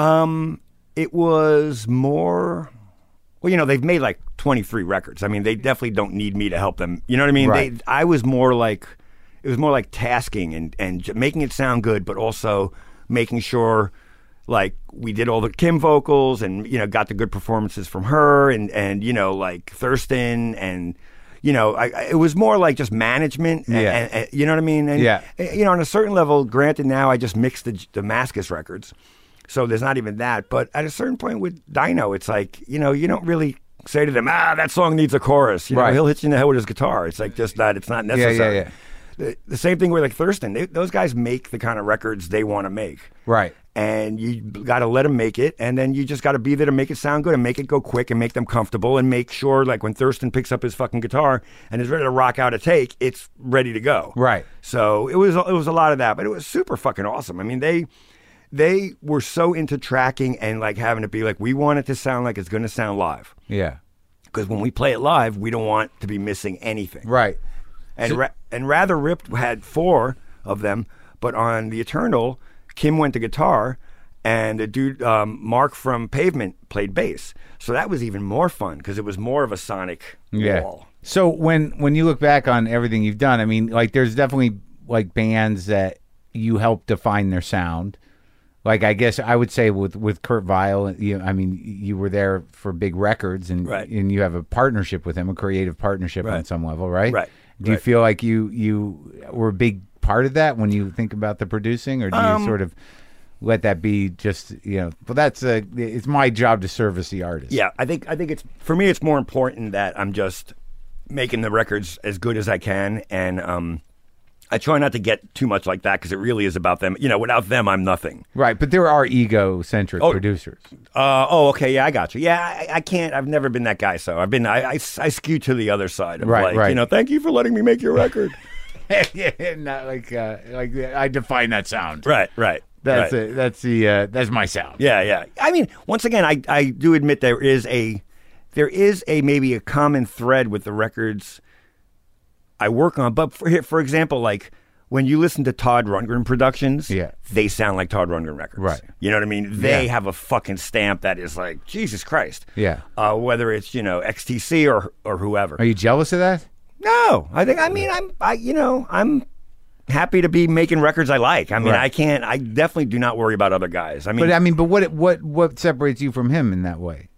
It was more... Well, they've made like 23 records. I mean, they definitely don't need me to help them. You know what I mean? Right. I was more like... It was more like tasking and making it sound good, but also making sure... Like, we did all the Kim vocals and, got the good performances from her and like Thurston and, it was more like just management. And, you know what I mean? And, on a certain level, granted, now I just mix the Mascis records. So there's not even that. But at a certain point with Dino, it's like, you don't really say to them, that song needs a chorus. Right. He'll hit you in the head with his guitar. It's like just that. It's not necessary. Yeah. The same thing with like Thurston. Those guys make the kind of records they want to make. Right. And you got to let them make it, and then you just got to be there to make it sound good and make it go quick and make them comfortable and make sure, like, when Thurston picks up his fucking guitar and is ready to rock out a take, it's ready to go. Right. So it was a lot of that, but it was super fucking awesome. I mean, they were so into tracking and like having it be like, we want it to sound like it's going to sound live. Yeah. Because when we play it live, we don't want to be missing anything. Right. And and Rather Ripped had 4 of them, but on The Eternal, Kim went to guitar, and the dude, Mark from Pavement, played bass. So that was even more fun, because it was more of a Sonic wall. So when you look back on everything you've done, I mean, like, there's definitely, like, bands that you helped define their sound. Like, I guess I would say with Kurt Vile, you were there for big records, and and you have a partnership with him, a creative partnership on some level, right? Right. Do you feel like you were a big part of that when you think about the producing, or do you sort of let that be just, well, that's it's my job to service the artist? Yeah, I think it's, for me, it's more important that I'm just making the records as good as I can, and I try not to get too much like that because it really is about them. You know, without them, I'm nothing. Right, but there are egocentric producers. Okay, yeah, I got you. Yeah, I can't. I've never been that guy, so I skew to the other side of right. You know, thank you for letting me make your record. Yeah, not like I define that sound. Right. That's my sound. Yeah. I mean, once again, I do admit there is a maybe a common thread with the records I work on. But for example, like when you listen to Todd Rundgren productions, they sound like Todd Rundgren records. Right. You know what I mean? They have a fucking stamp that is like, Jesus Christ. Yeah. Whether it's, you know, XTC or whoever. Are you jealous of that? No. I'm happy to be making records I like. I mean, I definitely do not worry about other guys. But what separates you from him in that way?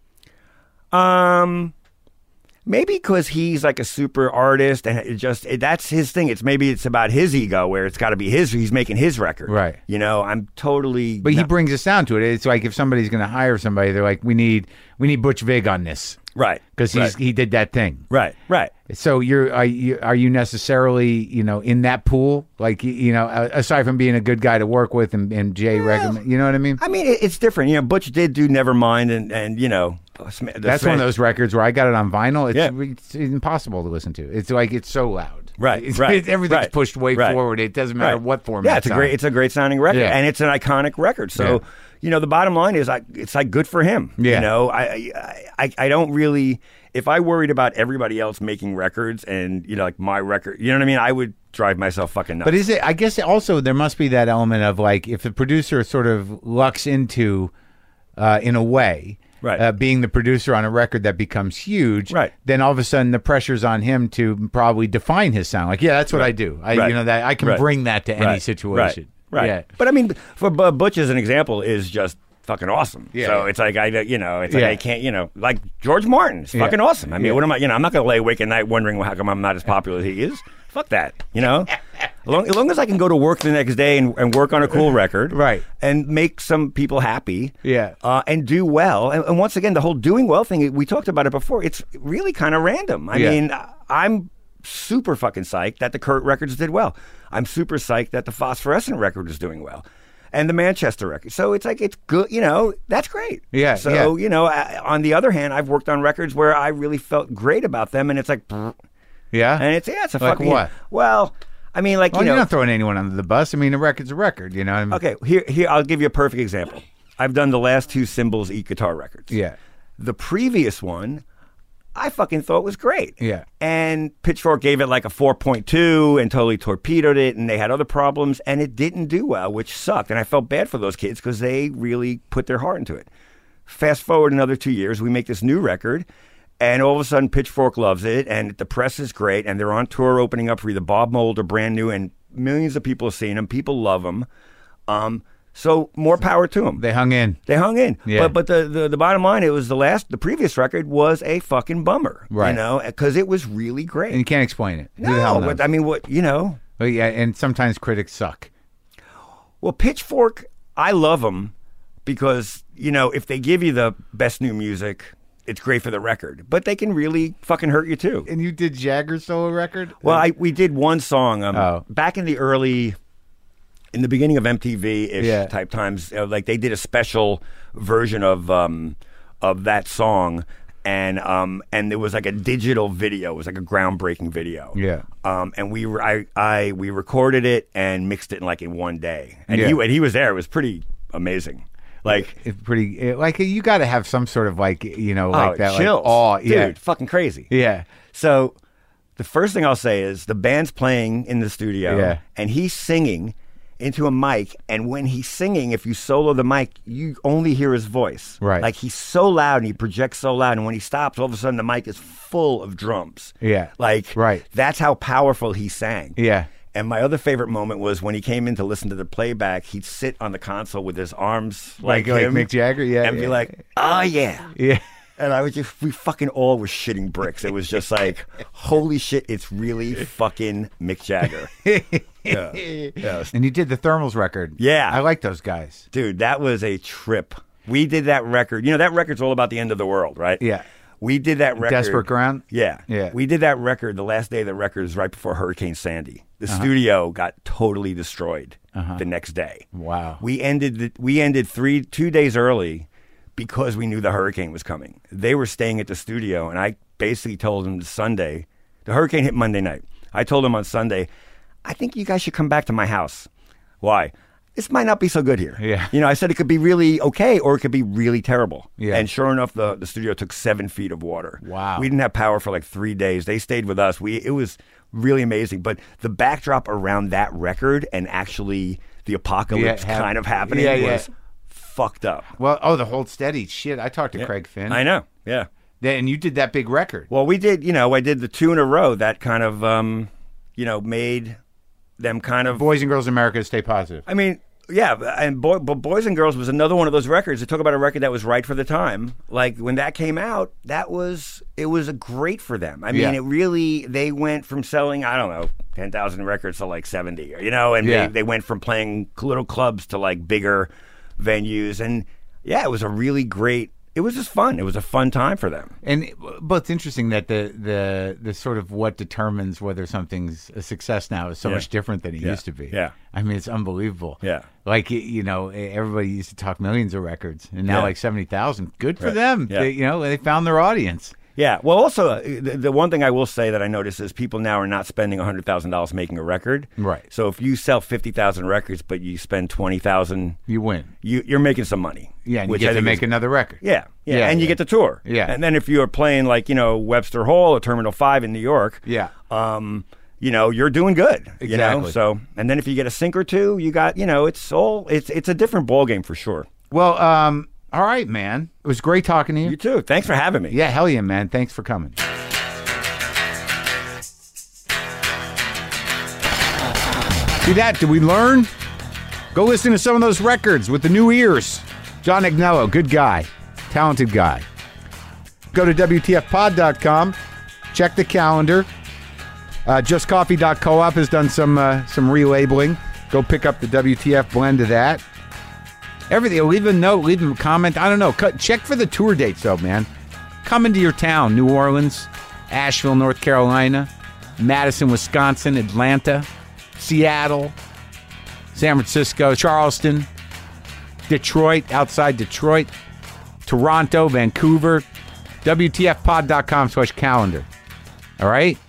Maybe because he's like a super artist, and that's his thing. It's about his ego, where it's got to be he's making his record, right? You know, I'm totally. But he brings us down to it. It's like if somebody's going to hire somebody, they're like, we need Butch Vig on this, right? Because he did that thing, right. So are you necessarily, you know, in that pool, like, you know, aside from being a good guy to work with and Jay recommend, you know what I mean? I mean, it's different. You know, Butch did do Nevermind, and you know. That's one of those records where I got it on vinyl. It's impossible to listen to. It's like it's so loud. Right. Everything's pushed way forward. It doesn't matter what format. Yeah, it's a great sounding record, and it's an iconic record. So, you know, the bottom line is, it's like good for him. Yeah. You know, I don't really. If I worried about everybody else making records and, you know, like my record, you know what I mean, I would drive myself fucking nuts. But is it? I guess also there must be that element of like if the producer sort of lucks into, in a way. Right. Being the producer on a record that becomes huge, right. Then all of a sudden the pressure's on him to probably define his sound. Like, that's what I do. You know, that I can bring that to any situation. Right. Yeah. But I mean, for Butch as an example is just fucking awesome. Yeah. So it's like I can't, you know, like George Martin is fucking awesome. I mean, what am I? You know, I'm not going to lay awake at night wondering how come I'm not as popular as he is. Fuck that. You know. As long as I can go to work the next day and work on a cool record, right, and make some people happy, and do well. And once again, the whole doing well thing, we talked about it before. It's really kind of random. I mean, I'm super fucking psyched that the Kurt records did well. I'm super psyched that the Phosphorescent record is doing well, and the Manchester record. So it's like it's good. You know, that's great. Yeah. So you know, on the other hand, I've worked on records where I really felt great about them, and it's like, yeah, and it's a like fucking what? Well. I mean, like, you know, you're not throwing anyone under the bus. I mean, a record's a record, you know what I mean? Okay, here, I'll give you a perfect example. I've done the last two Symbols Eat Guitar records. Yeah. The previous one, I fucking thought was great. Yeah. And Pitchfork gave it like a 4.2 and totally torpedoed it, and they had other problems, and it didn't do well, which sucked. And I felt bad for those kids because they really put their heart into it. Fast forward another 2 years, we make this new record, and all of a sudden, Pitchfork loves it, and the press is great, and they're on tour opening up for either Bob Mould or Brand New, and millions of people have seen them. People love them. So more power to them. They hung in. Yeah. But the bottom line, the previous record was a fucking bummer. Right. You know, because it was really great. And you can't explain it. No, Who the hell knows? But I mean, what, you know. Well, yeah, and sometimes critics suck. Well, Pitchfork, I love them because, you know, if they give you the best new music, it's great for the record, but they can really fucking hurt you too. And you did Jagger's solo record? Well, we did one song back in the beginning of MTV-ish type times. Like they did a special version of that song, and there was like a digital video. It was like a groundbreaking video. Yeah. And we recorded it and mixed it in one day, and he was there. It was pretty amazing. Like it's pretty. Like you got to have some sort of that chills. Like awe. Dude, fucking crazy. Yeah. So the first thing I'll say is the band's playing in the studio, and he's singing into a mic. And when he's singing, if you solo the mic, you only hear his voice. Right. Like he's so loud and he projects so loud, and when he stops, all of a sudden the mic is full of drums. Yeah. Like that's how powerful he sang. Yeah. And my other favorite moment was when he came in to listen to the playback, he'd sit on the console with his arms like him, Mick Jagger, and be like, "Oh yeah, yeah." And we fucking all were shitting bricks. It was just like, holy shit, it's really fucking Mick Jagger. Yeah. And you did the Thermals record. Yeah, I like those guys, dude. That was a trip. We did that record. You know, that record's all about the end of the world, right? Yeah. We did that record. Desperate Ground? Yeah. Yeah. We did that record. The last day of the record was right before Hurricane Sandy. The studio got totally destroyed the next day. Wow. We ended 2 days early because we knew the hurricane was coming. They were staying at the studio, and I basically told them Sunday. The hurricane hit Monday night. I told them on Sunday, I think you guys should come back to my house. Why? This might not be so good here. Yeah. You know, I said it could be really okay or it could be really terrible. Yeah. And sure enough, the studio took 7 feet of water. Wow. We didn't have power for like 3 days. They stayed with us. It was really amazing. But the backdrop around that record and actually the apocalypse kind of happening was fucked up. Well, the Hold Steady shit. I talked to Craig Finn. I know. Yeah. And you did that big record. Well, we did, I did the 2 in a row that kind of, made them kind of... Boys and Girls in America, Stay Positive. I mean, yeah, but Boys and Girls was another one of those records. It talk about a record that was right for the time. Like, when that came out, it was a great for them. I mean, it really, they went from selling, 10,000 records to like 70, and they went from playing little clubs to like bigger venues. And yeah, it was a really great... It was just fun. It was a fun time for them. But it's interesting that the sort of what determines whether something's a success now is so much different than it used to be. Yeah. I mean, it's unbelievable. Yeah. Like, everybody used to talk millions of records, and now like 70,000. Good for them. Yeah. They found their audience. Yeah. Well, also, the one thing I will say that I notice is people now are not spending $100,000 making a record. Right. So if you sell 50,000 records, but you spend 20,000, you win. You're making some money. Yeah, and you get to make another record. Yeah. And you get to tour. Yeah. And then if you are playing like, Webster Hall or Terminal 5 in New York, you're doing good. Exactly. So, and then if you get a sync or two, you got, it's a different ballgame for sure. Well, all right, man. It was great talking to you. You too. Thanks for having me. Yeah, hell yeah, man. Thanks for coming. See that? Did we learn? Go listen to some of those records with the new ears. John Agnello, good guy. Talented guy. Go to WTFpod.com. Check the calendar. JustCoffee.coop has done some relabeling. Go pick up the WTF blend of that. Everything. Leave a note. Leave a comment. I don't know. Check for the tour dates, though, man. Come into your town. New Orleans, Asheville, North Carolina, Madison, Wisconsin, Atlanta, Seattle, San Francisco, Charleston, Detroit, outside Detroit, Toronto, Vancouver. WTFpod.com/calendar. All right?